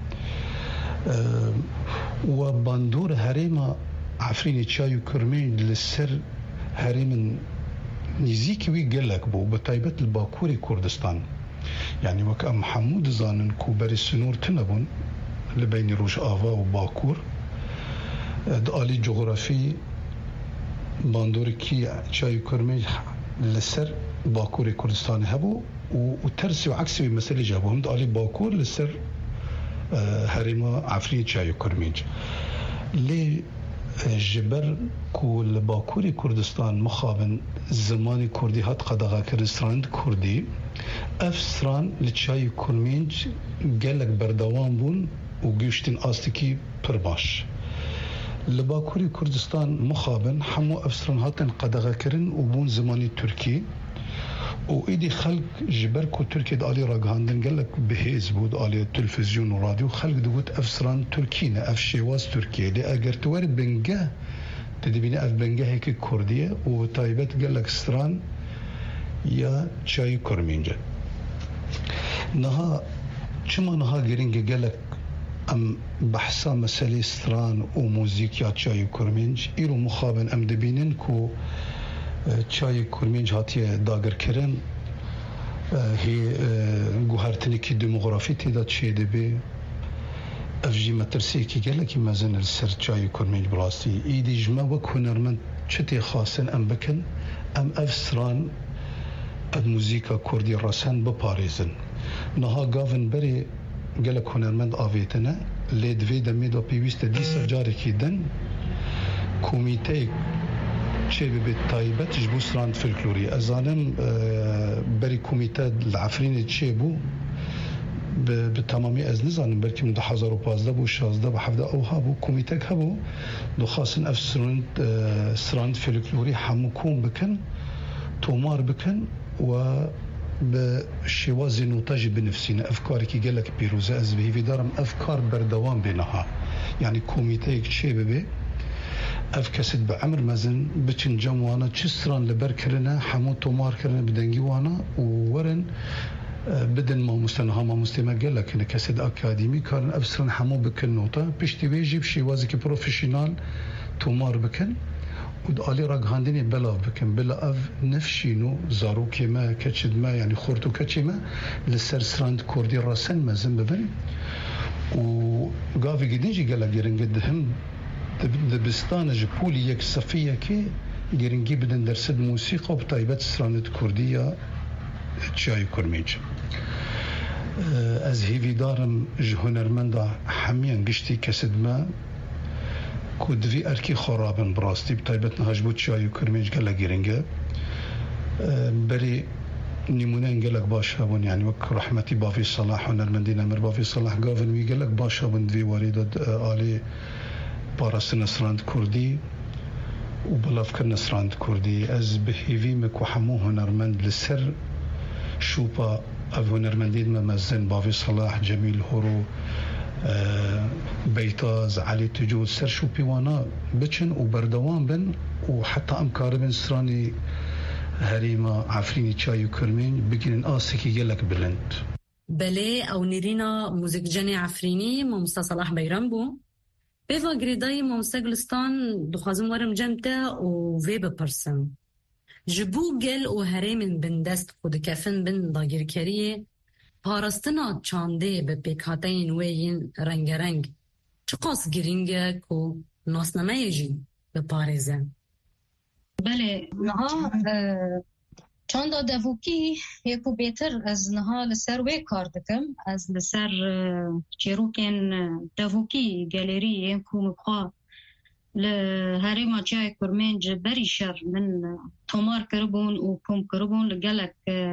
وباندور هريما عفريني شاي كرميج للسر هريم نزيكي وي قال لك بو بطيبت الباكوري كردستان يعني وك ام حمود زانن كوبري السنور تنبون لبين روج آوا وباكور دالی جغرافی باندور کی چای کرمی لسر باکور کردستان هبو و ترسی و عکسی مسئله جابو هم دالی باکور لسر هریما عفرین چای کرمیج لی جبر کل باکور کردستان مخابن زمانی کردی هات قداغا کردستان کردی افسران لچای کرمیج گلک بردوان بون و گوشتین آستکی پرباش لباكوري كردستان مخابن حمو أفسران هاتن قدغا كرن وبون زماني تركي وإيدي خلق جبركو تركي دالي راقهاندن قالك بهيز بود آلي تلفزيون وراديو خلق دوت أفسران تركينا أف شواز تركيا لي أقر توار بنجاه تدبيني أف بنجاه هيك كردية وطايبت قالك ستران يا شاي كرمينجا نها چما نها جرينجا قالك ام بحثا مسئله ستران و موزیک یا چای کرمنج ایرو مخابن ام دبینن کو چای کرمنج هاتیه داگر کرن هی گوهرتنی که دموغرافی تیدا چیه دبی افجی مترسی که گله که مزن السر چای کرمنج براستی ایدی جمع و کنرمن چتی خاصن ام بکن ام افسران موزیکا کردی راسن بپاریزن نها گاون بری گلک هنرمند آویتنه لیدوی دمی دا پیویست دیسا جاری که دن کمیته چه ببید تایبت جبو سراند فلکلوری ازانم بری کمیته العفرین چه بو به تمامی از نزانم برکی من 2015 بو 16 بو 17 اوها بو کمیته که بو دو خاصن اف سراند فلکلوری همو کون بکن تومار بکن و بشوازي نوتاج بنفسنا أفكاري كي قالك بيروزة أزبه في دارم أفكار بردوان بينها يعني كوميتيك شي ببي أفكسد بعمر مازن بتشن جموانا تشسران لبركرنا حموتو ماركرنا بدنجي وانا وورن بدن ما مستنها ما مستمع قال لك أنا كسد أكاديمي كان أبصرن حمو بكن نوتا بيشتي بيجي بشي وازك بروفيشنال تومار بكن ودالي راقهانديني بلا بكن بلا أف نفشينو زارو كيما كتشد ما يعني خورتو كتشيما للسرسراند كوردي راسن ما زنببن وقافي قدينجي قال لك يرنقدهم دبستان جبولي يك صفية كي يرنقي بدن درسد موسيقى وبطيبات سراند كردية تشاي كرميج از هیوی دارم جهنرمندا حمیان گشتی کسد ما کودوی ارکی خرابن براستی بطیبت نهاج بود تشاي كرميج قال گیرنگه بری نمونه انقلق باشا ون يعني وك رحمتي بافي صلاح ونرمندين امر بافي صلاح قافن ويقلق باشا ون ذي وريدة آلي باراس نسراند كردي وبلافكر نسراند كردي از بهيفي مك وحمو هنرمند لسر شوبا أف هنرمندين ممزن بافي صلاح جميل هورو بيتاز علي تجود سر شوبي وانا بچن وبردوان بن وحتى أمكار بن سراني هريما عفريني تشاي كرمين بقين آسكي قلق بلند بله او نيرينا موزيك جاني عفريني ممسا صلاح بيران بو بيفا قريداي ممسا قلستان دخوازم ورم جمتا وفي بپرسن جبو گل و هرمن بندست خود کفن بن داگیر کریه پارستنا چانده به پیکاتین وین رنگ رنگ چقاس گرینگه که ناسنمه جی به پارزه بله نها چاندا دووکی یکو بیتر از نها لسر وی کار دکم از لسر چیروکن دووکی گالری یکو مبخوا لهريما جاي كرمانج بري شر من تومار كربون وكم كربون لقلق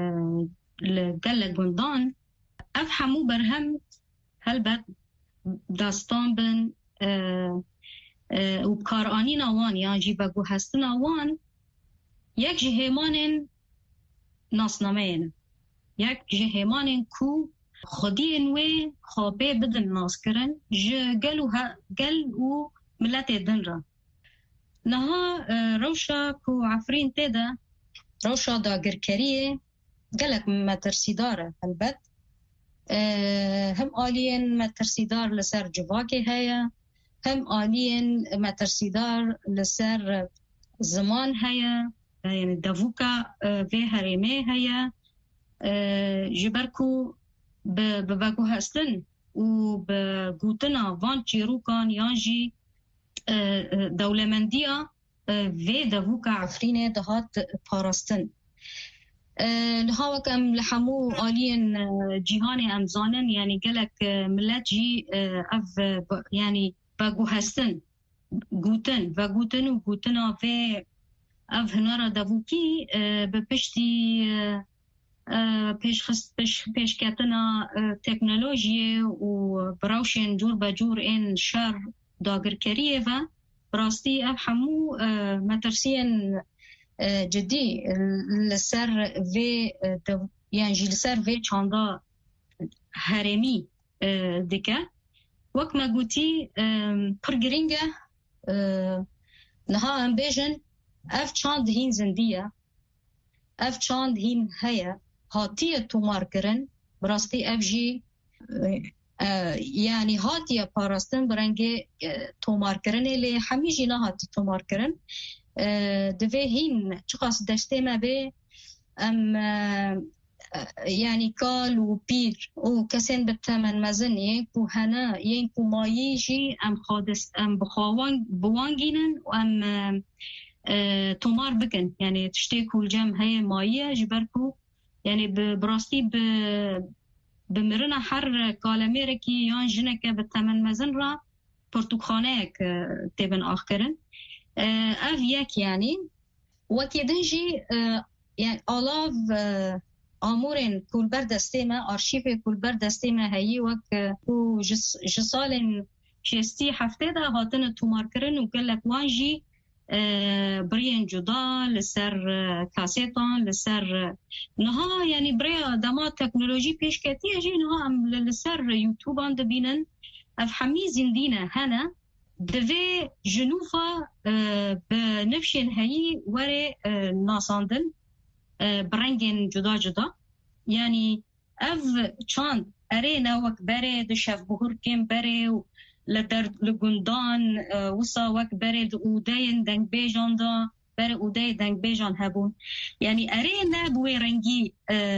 بندان أفهموا برهم هلبت داستان بن وبكارانين آوان يعني جيبقو هستن آوان يك جهيمان ناسنامين يك جهيمان كو خدين وي خابي بدن ناس كرن قلو ملت دنرا نها روشا كو عفرين تيدا روشا داگركريه قالك مترسيدار البت هم آلين مترسيدار لسر جواكي هيا هم آلين مترسيدار لسر زمان هيا يعني دافوكا في هرمي هيا جبركو بباكو هستن وبقوتنا وان چيروكان يانجي دولمندیه و دووکا عفرینه دهات پاراستن لها وکم لحمو آلین جیهان امزانن یعنی گلک ملت جی اف یعنی باگو هستن گوتن و گوتن و گوتنا و اف هنارا دووکی به پشتی پیش کتنا تکنولوژی و براوشن جور بجور این شر داگرکریه و راستی افهمو مترسین جدی لسر و یعنی لسر و چاندا هرمی دکه وقت ما گوتی پرگرینگه نها هم بیجن اف چاند هین زندیه اف چاند هین هیا هاتیه تومار کرن براستی اف جی يعني هاتي باراستن برنگه تومار کرنه لی همیجی نه هاتی تومار کرن دوه هین چقاس دشته ما به ام يعني کال و پیر و کسین بتمن مزنی کو هنا ین کو ماییجی ام خادس ام بخوان بوانگینن و ام تومار بکن يعني تشتي كل جام هي مایه جبرکو يعني براستی بمرنا حر کالمیرکی یان جنکه به تمن مزن را پرتوخانه تبن آخرن اف یک یعنی وکی دنجی يعني آلاف آمورن کل بر دسته ما آرشیف کل بر دسته ما هایی وک جسال شستی هفته ده هاتن تومار کرن و گلک وانجی برين جدا لسر كاسيتان لسر نها يعني بري دما تكنولوجي پیش کتی اجی نها ام لسر يوتيوب اند بینن اف حميزين دينا هنا دوی جنوفا بنفشن هاي وري ناساندن برنگين جدا جدا يعني اف چاند ارينا وك بري دشف بهور كم بري لدر لگندان وسا وك بري اوداين دنگ بيجان دا بري اوداي دنگ بيجان هبون يعني ارينا بوي رنگي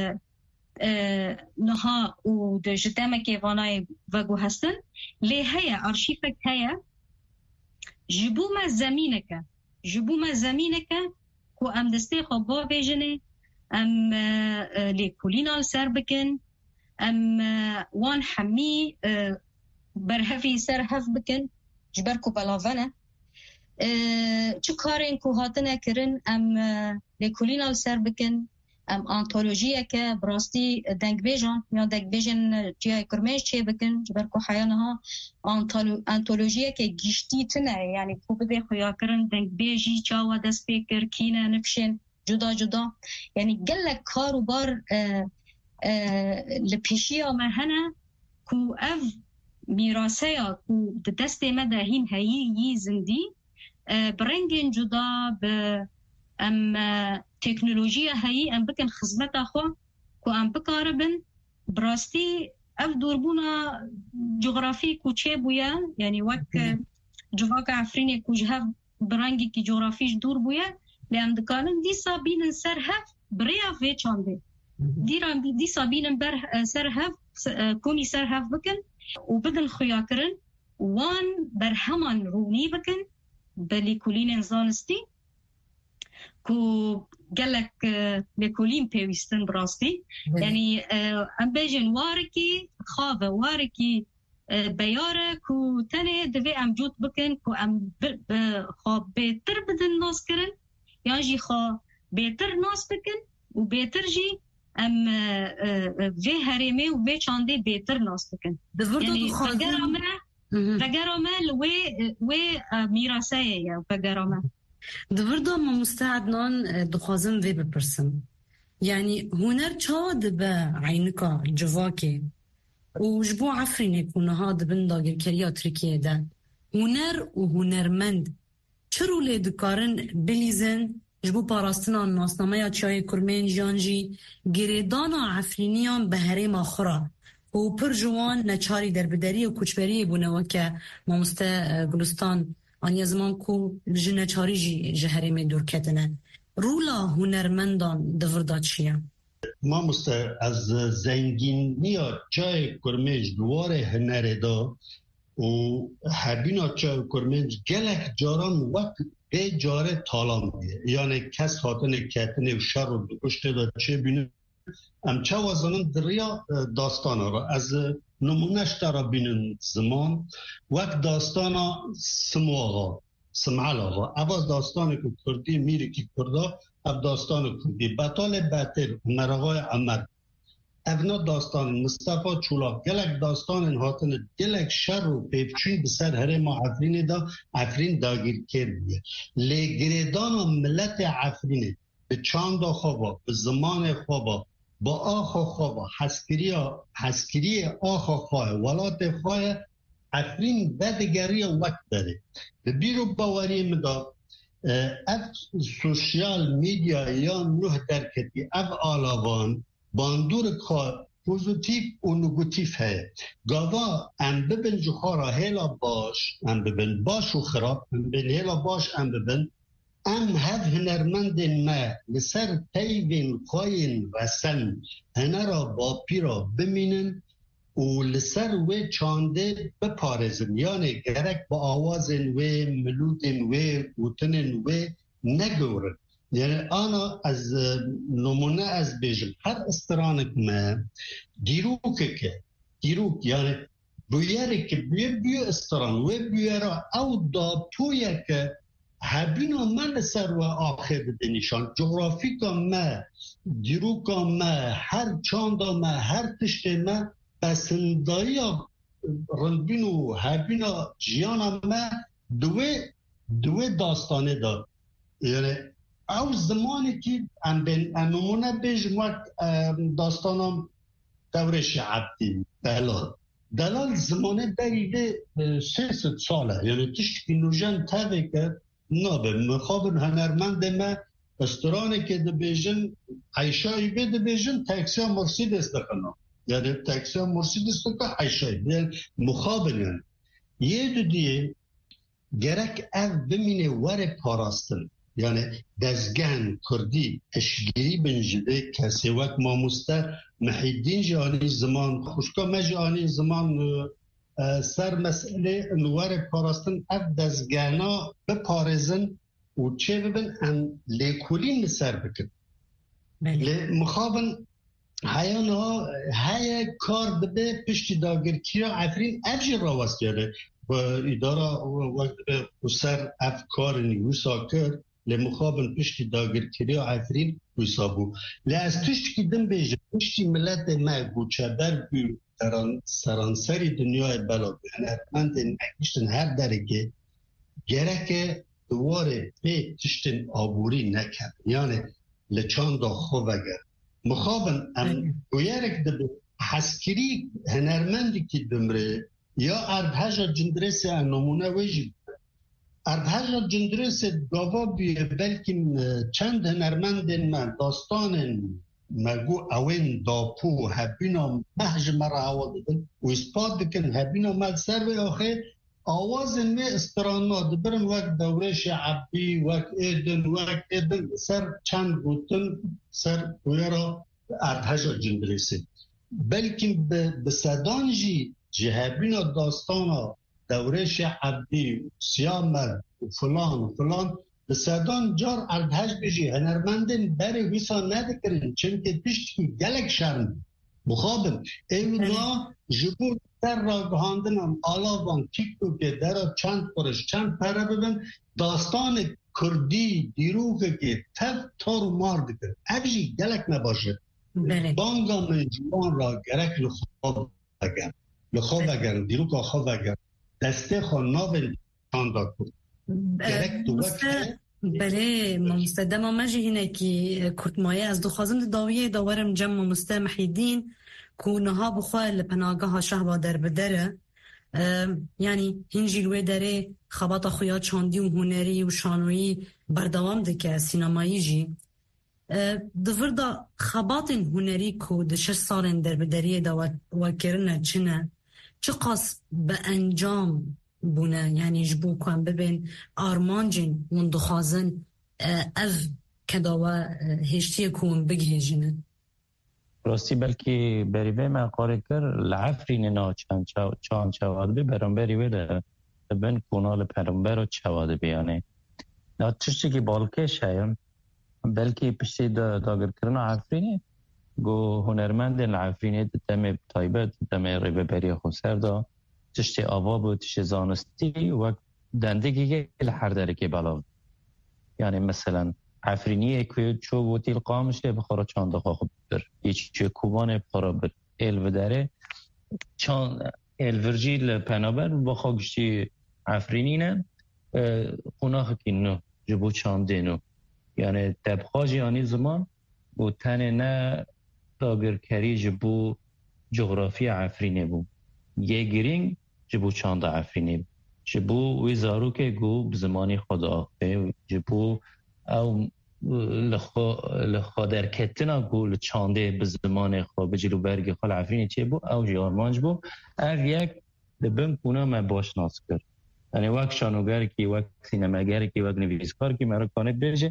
نها و د جدامك واناي وگو هستن لي هيا ارشيفك هيا جبوما زمينك كو ام دستي خبا بيجني ام لي كولينا سر بكن ام وان حمي برهفي سر هف بكن جبركو بلاوانا چو کارین کو هاتنه کرن ام لي كولينا سر بكن ام انتولوژیه که براستی دنگ بیجان یا دنگ بیجن جای کرمش چه بکن جبرکو حیانها انتولوژیه که گشتی تنه یعنی کو بده خویا کرن دنگ بیجی چاوا دست پیکر کینه نفشن جدا جدا یعنی گلک کارو بار لپیشی آمه هنه کو اف میراسه یا کو دست مده هین هایی زندی برنگین جدا به ام تکنولوژیا هایی ام بکن خدمت اخو کو ام بکاربن براستی اف دوربونا جغرافی کو چه بویا یعنی وک جواک عفرین کو جهف برنگی کی جغرافیش دور بویا لام دکانن دی سابین سر هف بریا و چانده دیران دی سابین بر سر هف کونی سر هف بکن و بدن خویا کرن وان بر همان رونی بکن بلی کولین زانستی کو گلک لکولیم پیوستن براستی یعنی ام بیجن وارکی خواب وارکی بیاره کو تنه دوی ام جوت بکن کو ام خواب بیتر بدن ناس کرن یا جی خواب بیتر ناس بکن و بیتر جی ام وی هریمه و وی چانده بیتر ناس بکن یعنی فگرامه وی میراسه یا فگرامه دوردا ما مستعدنان دخوازم وی بپرسم يعني هنر چاد به عينكا جواكي وجبو عفرينك ونهاد بنداغر كريا تركيا ده هنر و هنرمند چرو لدكارن بليزن جبو پاراستنان ناسنامه چای کرمین جانجی گریدانا عفرینیان به هرم آخرا و پر جوان نچاری در بدری و کچبری بونه که مامسته گلستان آنیا زمان کو جنه چاری جهرم دور کتنه رولا هنرمندان دوردا چیه؟ مامسته از زنگینی چای کرمین دوار هنره دا و هبینا چای کرمین گلک جاران وقت به جاره تالام بیه یعنی کس خاطن کتنه و شر و دکشته دا چه بینه ام چه وزنان دریا داستانا را از نمونش را بینن زمان وقت داستانا سمو آقا سمعال آقا اواز داستان که کردی میره که کردا اب داستان کردی بطال بطر مرغای عمر ابنا داستان مصطفی چولا گلک داستان هاتن گلک شر و پیفچین بسر هره ما عفرین دا عفرین داگیر کردیه لگریدان ملت عفرینه به چاند خوابا به زمان خوابا با آخا خوابا حسکری آخا خواه ولات خواه عفرین بدگری وقت داره به بیرو باوری مدا اف سوشیال میدیا یا نه درکتی اف آلاوان باندور کار پوزیتیو و نگاتیو ہے گاوا ام ببین جخارا هیلا باش ام ببین باش و خراب ام ببین هیلا باش ام ببین ام هف هنرمند ما لسر تیوین خواین وسن هنرا با پیرا بمینن و لسر و چانده بپارزن یعنی گرک با آوازن و ملودن و گوتنن و نگورن یعنی آنا از نمونه از بیجم هر استرانک ما دیروک یعنی بیاره که بیو استران و بیاره او دا تویه که هبینا من سر و آخر دنیشان جغرافیکا ما دیروکا ما هر چاندا ما هر تشت ما بسندایی رندبین و هبینا جیانا ما دوی دوی داستانه داد یعنی او زمانی که ام نمونه بیش وقت داستانم دورش عبدی دلال زمانه بریده 300 ساله یعنی تشکی نوژن تاوی کرد نابه مخابن هنرمند ما استرانه که ده بیجن عیشایی به ده بیجن تاکسی مرسیدس دکنم یعنی تاکسی مرسیدس دکن عیشایی یعنی مخابن یعنی یه دو دیه گرک او بمینه ور پاراستن یعنی دزگان کردی اشگیری بنجده کسی وقت ماموسته محیدین جانی زمان خوشکا مجانی زمان سر مسئله نوار پاراستن اف دزگانا بپارزن و چه ببین ان لیکولین سر بکن مخابن حیانا های کار بده پشتی داگرکی عفرین افجی راوست یاره با اداره وقت به سر اف کار نیوسا کرد لمخابن پشتی داگرکی عفرین ویسابو از توش که دم بیجه پشتی ملت ما گوچبر بی سرانسری دنیای بلا هنرمند نکشتن هر درگه گرک دواره به تشتن آبوری نکرد یعنی لچان دا خوب اگر مخابن ام گویرک ده حسکری هنرمندی که دمره یا اردهجا جندرس نمونه ویجی اردهجا جندرس گاوا بیه بلکه چند هنرمند من داستان مگو اوین داپو هبینا محج مرا آواز دن و اسپاد بکن هبینا مد سر به آخر آواز می استرانا دبرن وقت دورش عبی وقت ایدن سر چند گوتن سر ویرا اردهجا جندرسه بلکه بسدانجی جهبینا داستانا دورش عبی سیامد و فلان بسدان جار اردهج بجی هنرمندن بری ویسا ندکرن چونکه پشتی گلک شرم مخابن ایونا جبور در را گهاندنم آلاوان تیکو که در چند پرش چند پره ببن داستان کردی دیروگه که تف تارو مار دکر افجی گلک نباشه بانگا من جوان را گرک لخواب اگر دیروگا خواب اگر دسته خون ناول چاندا کرد بله مستدام ماجی هنه که کرتمایه از دو خازم داویه داورم جمع مستمحیدین که نها بخواه لپناگاه شهبا در بدره یعنی هنجی لوی داره خبات خویا چاندی و هنری و شانویی بردوام ده که سینمایی جی دور دا خبات هنری که ده 6 سال در بدریه دا وکرنه چه قاس به انجام بونه یعنی جبو کن ببین آرمانجین من دخوازن اف کداوه هشتی کون بگهجنه راستی بلکه بریوه من قاره کر لعفرین نا چان چواده بی برانبریوه ده بین کنال پرانبر و چواده بیانه نا تشتی که بالکه شایم بلکه پشتی داگر کرنا عفرینه گو هنرمند العفرینه دم تایبت دم ریبه بری خوصر دا تشتی آوا بود تشتی زانستی و دندگی که هر درکی بلاو یعنی مثلا عفرینیه که چو بوتی القامشه بخورا چانده خواب بر یچی کوبانه بخورا بر الو داره چان الورجی لپنابر بخوا گشتی عفرینینه خوناه که نو جبو چانده نو یعنی تبخواجی آنی زمان بو تنه نه داگرکری جبو جغرافی عفرینه بو یه گرینگ جبو چانده عفرینه جبو ویزارو که گو بزمانی خدا جبو او لخوا در کتنا گو لچانده بزمان خواه بجلو برگی خواه عفرینه چه بو او جارمانج بو او یک دبن کنه من باش ناس کرد یعنی وقت شانوگر کی وقت سینماگر کی وقت نویسکار کی مرا کانه برجه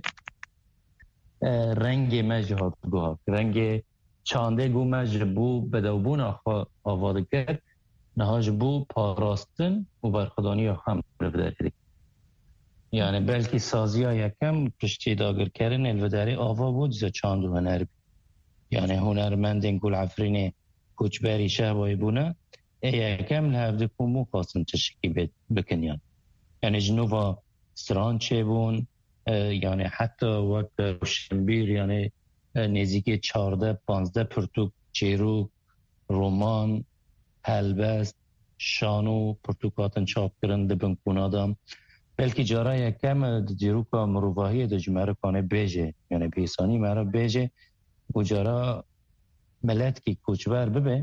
رنگ مجهاد گوها رنگ چانده گو مجبو بدوبون آواده کرد نهاج بو پاراستن و برخدانی هم بدارید یعنی بلکه سازی ها یکم پشتی داگر کردن الوداری آوا بود زا چاند و هنر یعنی هنرمند گل عفرین کوچبری شهبایی بونه یکم لحفظه کمو خواستن تشکی بکنیان یعنی جنوبا سرانچه بون یعنی حتی وقت شنبیر یعنی نزدیک 14-15 پرتوک چیرو رومان هلبست شانو پرتوکاتن چاپ کرن دبن کنادم بلکه جارا یکم دیروکا مروواهی دجمره کنه بیجه یعنی بیسانی مرا بیجه و جارا ملت کی کوچبر ببه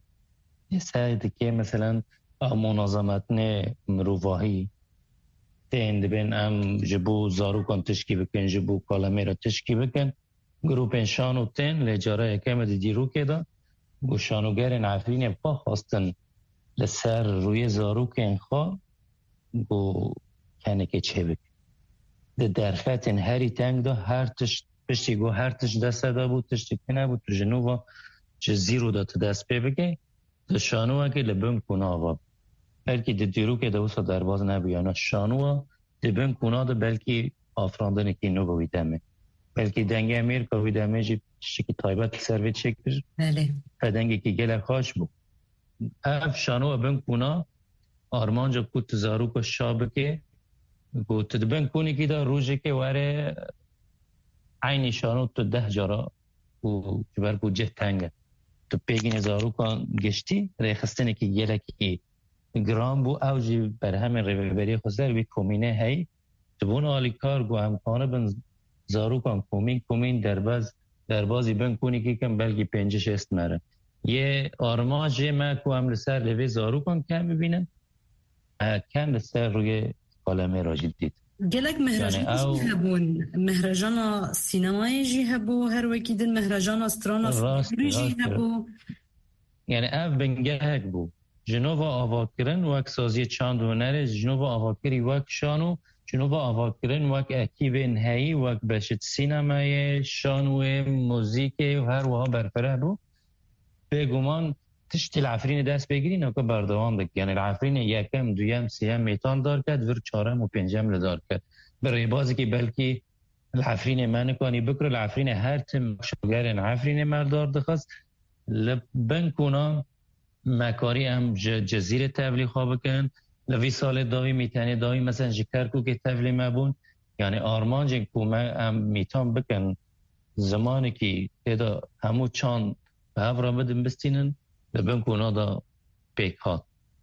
سعید که مثلا منظمت نه مروواهی تند بین ام جبو زارو کن تشکی بکن جبو کالمه را تشکی بکن گروپ شانو تن لجاره یکم دیرو که دا و شانوگر عفرین پا خواستن لسر روی زارو که انخوا و کنه که چه بکن ده درفتن هری تنگ دا هر تشت پشتی گو هر تشت دست دا بود تشتی که نبود تو جنوبا چه زیرو دا تا دست پی بگه ده شانوه که لبن کنا آواب بلکه ده دیرو که ده اوسا درباز نبیانا شانوه ده بن کنا ده بلکه آفراندن که نو بویدمه بلکه دنگ امریکا ویدمه جی شکی تایبت سرویت شکر فدنگی که گله خاش بود اف شانوه بن کنا آرمان جا کت زارو که شابکه گوت دبن کنی که دا روزی که واره عینی شانو تو 10 جارا و جبر بود جه تنگه تو پیگین زارو کن گشتی ریخستنه که گله که گرام بو اوجی بر همین ریبری خوزر وی کومینه هی تو بون آلی کار گو همکانه بن زارو کن کومین دربازی بن کنی که کم بلگی 5-6 مره یه آرماجه ما کو هم لسر لوی زارو کن کم ببینن کم لسر روی کالمه راجی دید گلک مهرجان جی هبون مهرجان سینمای جی هبو هر وکی دن مهرجان استرانا فکری جی هبو یعنی اف بنگه هک بو جنوبا آواکرن وک سازی چاند و نره جنوبا آواکری وک شانو جنوبا آواکرن وک اکیب انهایی وک بشت سینمای شانو موزیک و هر وها برفره بو بگمان تشتی العفرین دست بگیرین او که بردوام بک یعنی العفرین یکم دویم سیم میتان دار کرد ور 4 و 5 لدار کرد برای بازی که بلکی العفرین من کنی بکر العفرین هر تم شوگر العفرین مردار دخست لبن کنا مکاری هم جزیره تبلیغ خواه بکن لوی سال داوی میتنی داوی مثلا جکرکو که تبلیغ مبون یعنی آرمان جن کومه هم میتان بکن زمانی که تیدا همو چان به هفرا بدن بستینن لبن کنا دا پیک هات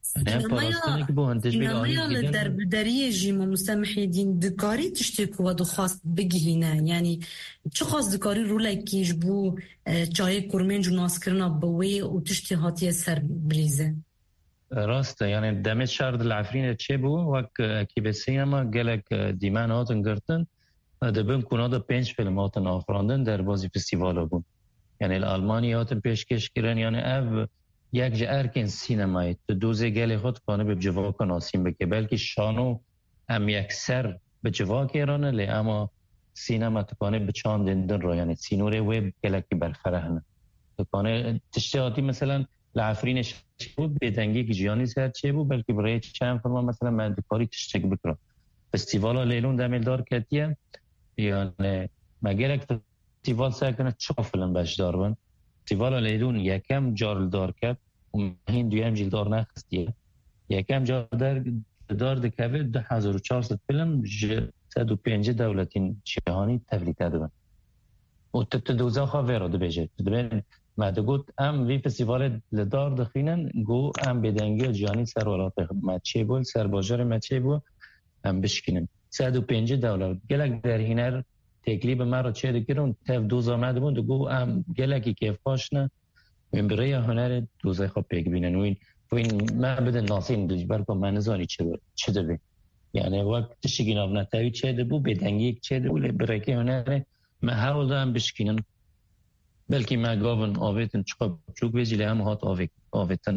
نمایا لدربداری جیما مستمحی دین دکاری تشتی که ودو خواست بگیهینه یعنی چه خواست دکاری رو لکیش بو چای کرمنج و ناس کرنا بوی و تشتی هاتی سر بلیزه راسته یعنی دمت شرد العفرین چه بو وک اکیب سینما گلک دیمان هاتن گرتن دبن کنا دا 5 فیلم هاتن آفراندن در بازی فستیوالا بون یعنی الالمانی هاتن پیشکش کرن یعنی او یک جا ارکن سینمایی تو دوزه گلی خود کنه به جواک ناسیم بکه بلکه شانو هم یک سر به جواک ایرانه لی اما سینما تو کنه به چاند دندن رو یعنی سینوره ویب گلکی برخره تو کنه تشتیاتی مثلا لعفرینش بود بیدنگی که جیانی سر چه بود بلکه برای چند فرما مثلا من دکاری تشتیک بکرم فستیوالا لیلون دمیل دار کتیه یعنی مگرک فستیوال سر کنه چه فیلم بش دار بند فستیوال لیلون یکم جارل دار کرد و مهین دویم جلدار نخستیه یکم جار دار دکوه 2400 فیلم 105 دولتین جهانی تبلیغ کرده بند و تدوزه خواه ویراده بجه تدبین مهده گوت ام وی فستیوال لدار دخینن گو ام بدنگی جهانی سر ولات مچه بول سر باجار مچه بول ام بشکنن 105 دولت گلک در هینر تکلیب مرا چه دکرون تف دوزا مده بود گو ام گلکی کیف پاشنه من برای هنر دوزای خواب پیک بینن و این ما بدن ناسین دجبر کن من نزانی چه ده یعنی وقت شگین آب نتاوی چه ده بو بدنگی چه ده بو برای که هنر ما حاول دارم بشکنن بلکه ما گاون آویتن چقدر چوک بیجی لی هم هات آویتن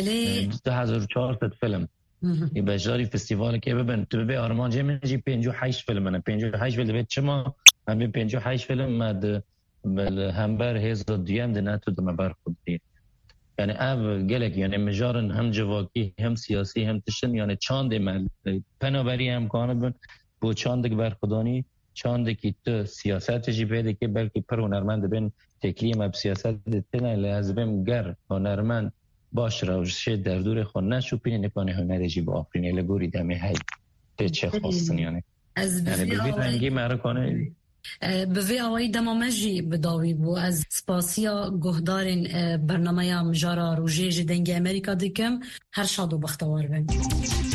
2400 فیلم ای بجاری فستیوال که ببین تو ببین آرمان جه منجی 58 فیلم منه 58 فیلم بید چما همین 58 فیلم مد هم بر هزا دویم ده نتو دم بر خود دید یعنی او گلک یعنی مجارن هم جواکی هم سیاسی هم تشن یعنی چانده من پنابری هم کانه بین بو چانده که بر خودانی چانده که تو سیاست جی بیده که بلکه پر هنرمند بین تکلیم اب سیاست دیتنه لازم گر هنرمند باش روشه در دور خود نشو پینه نکنه هنر جی با آفرینه لگوری دمه هی چه خواستن یعنی به رنگی مره کنه به وی آوائی دمامجی بداوی بو از سپاسیا گهدارین برنامه مجارا روژه جدنگ امریکا دکم هر شاد و بختوار بند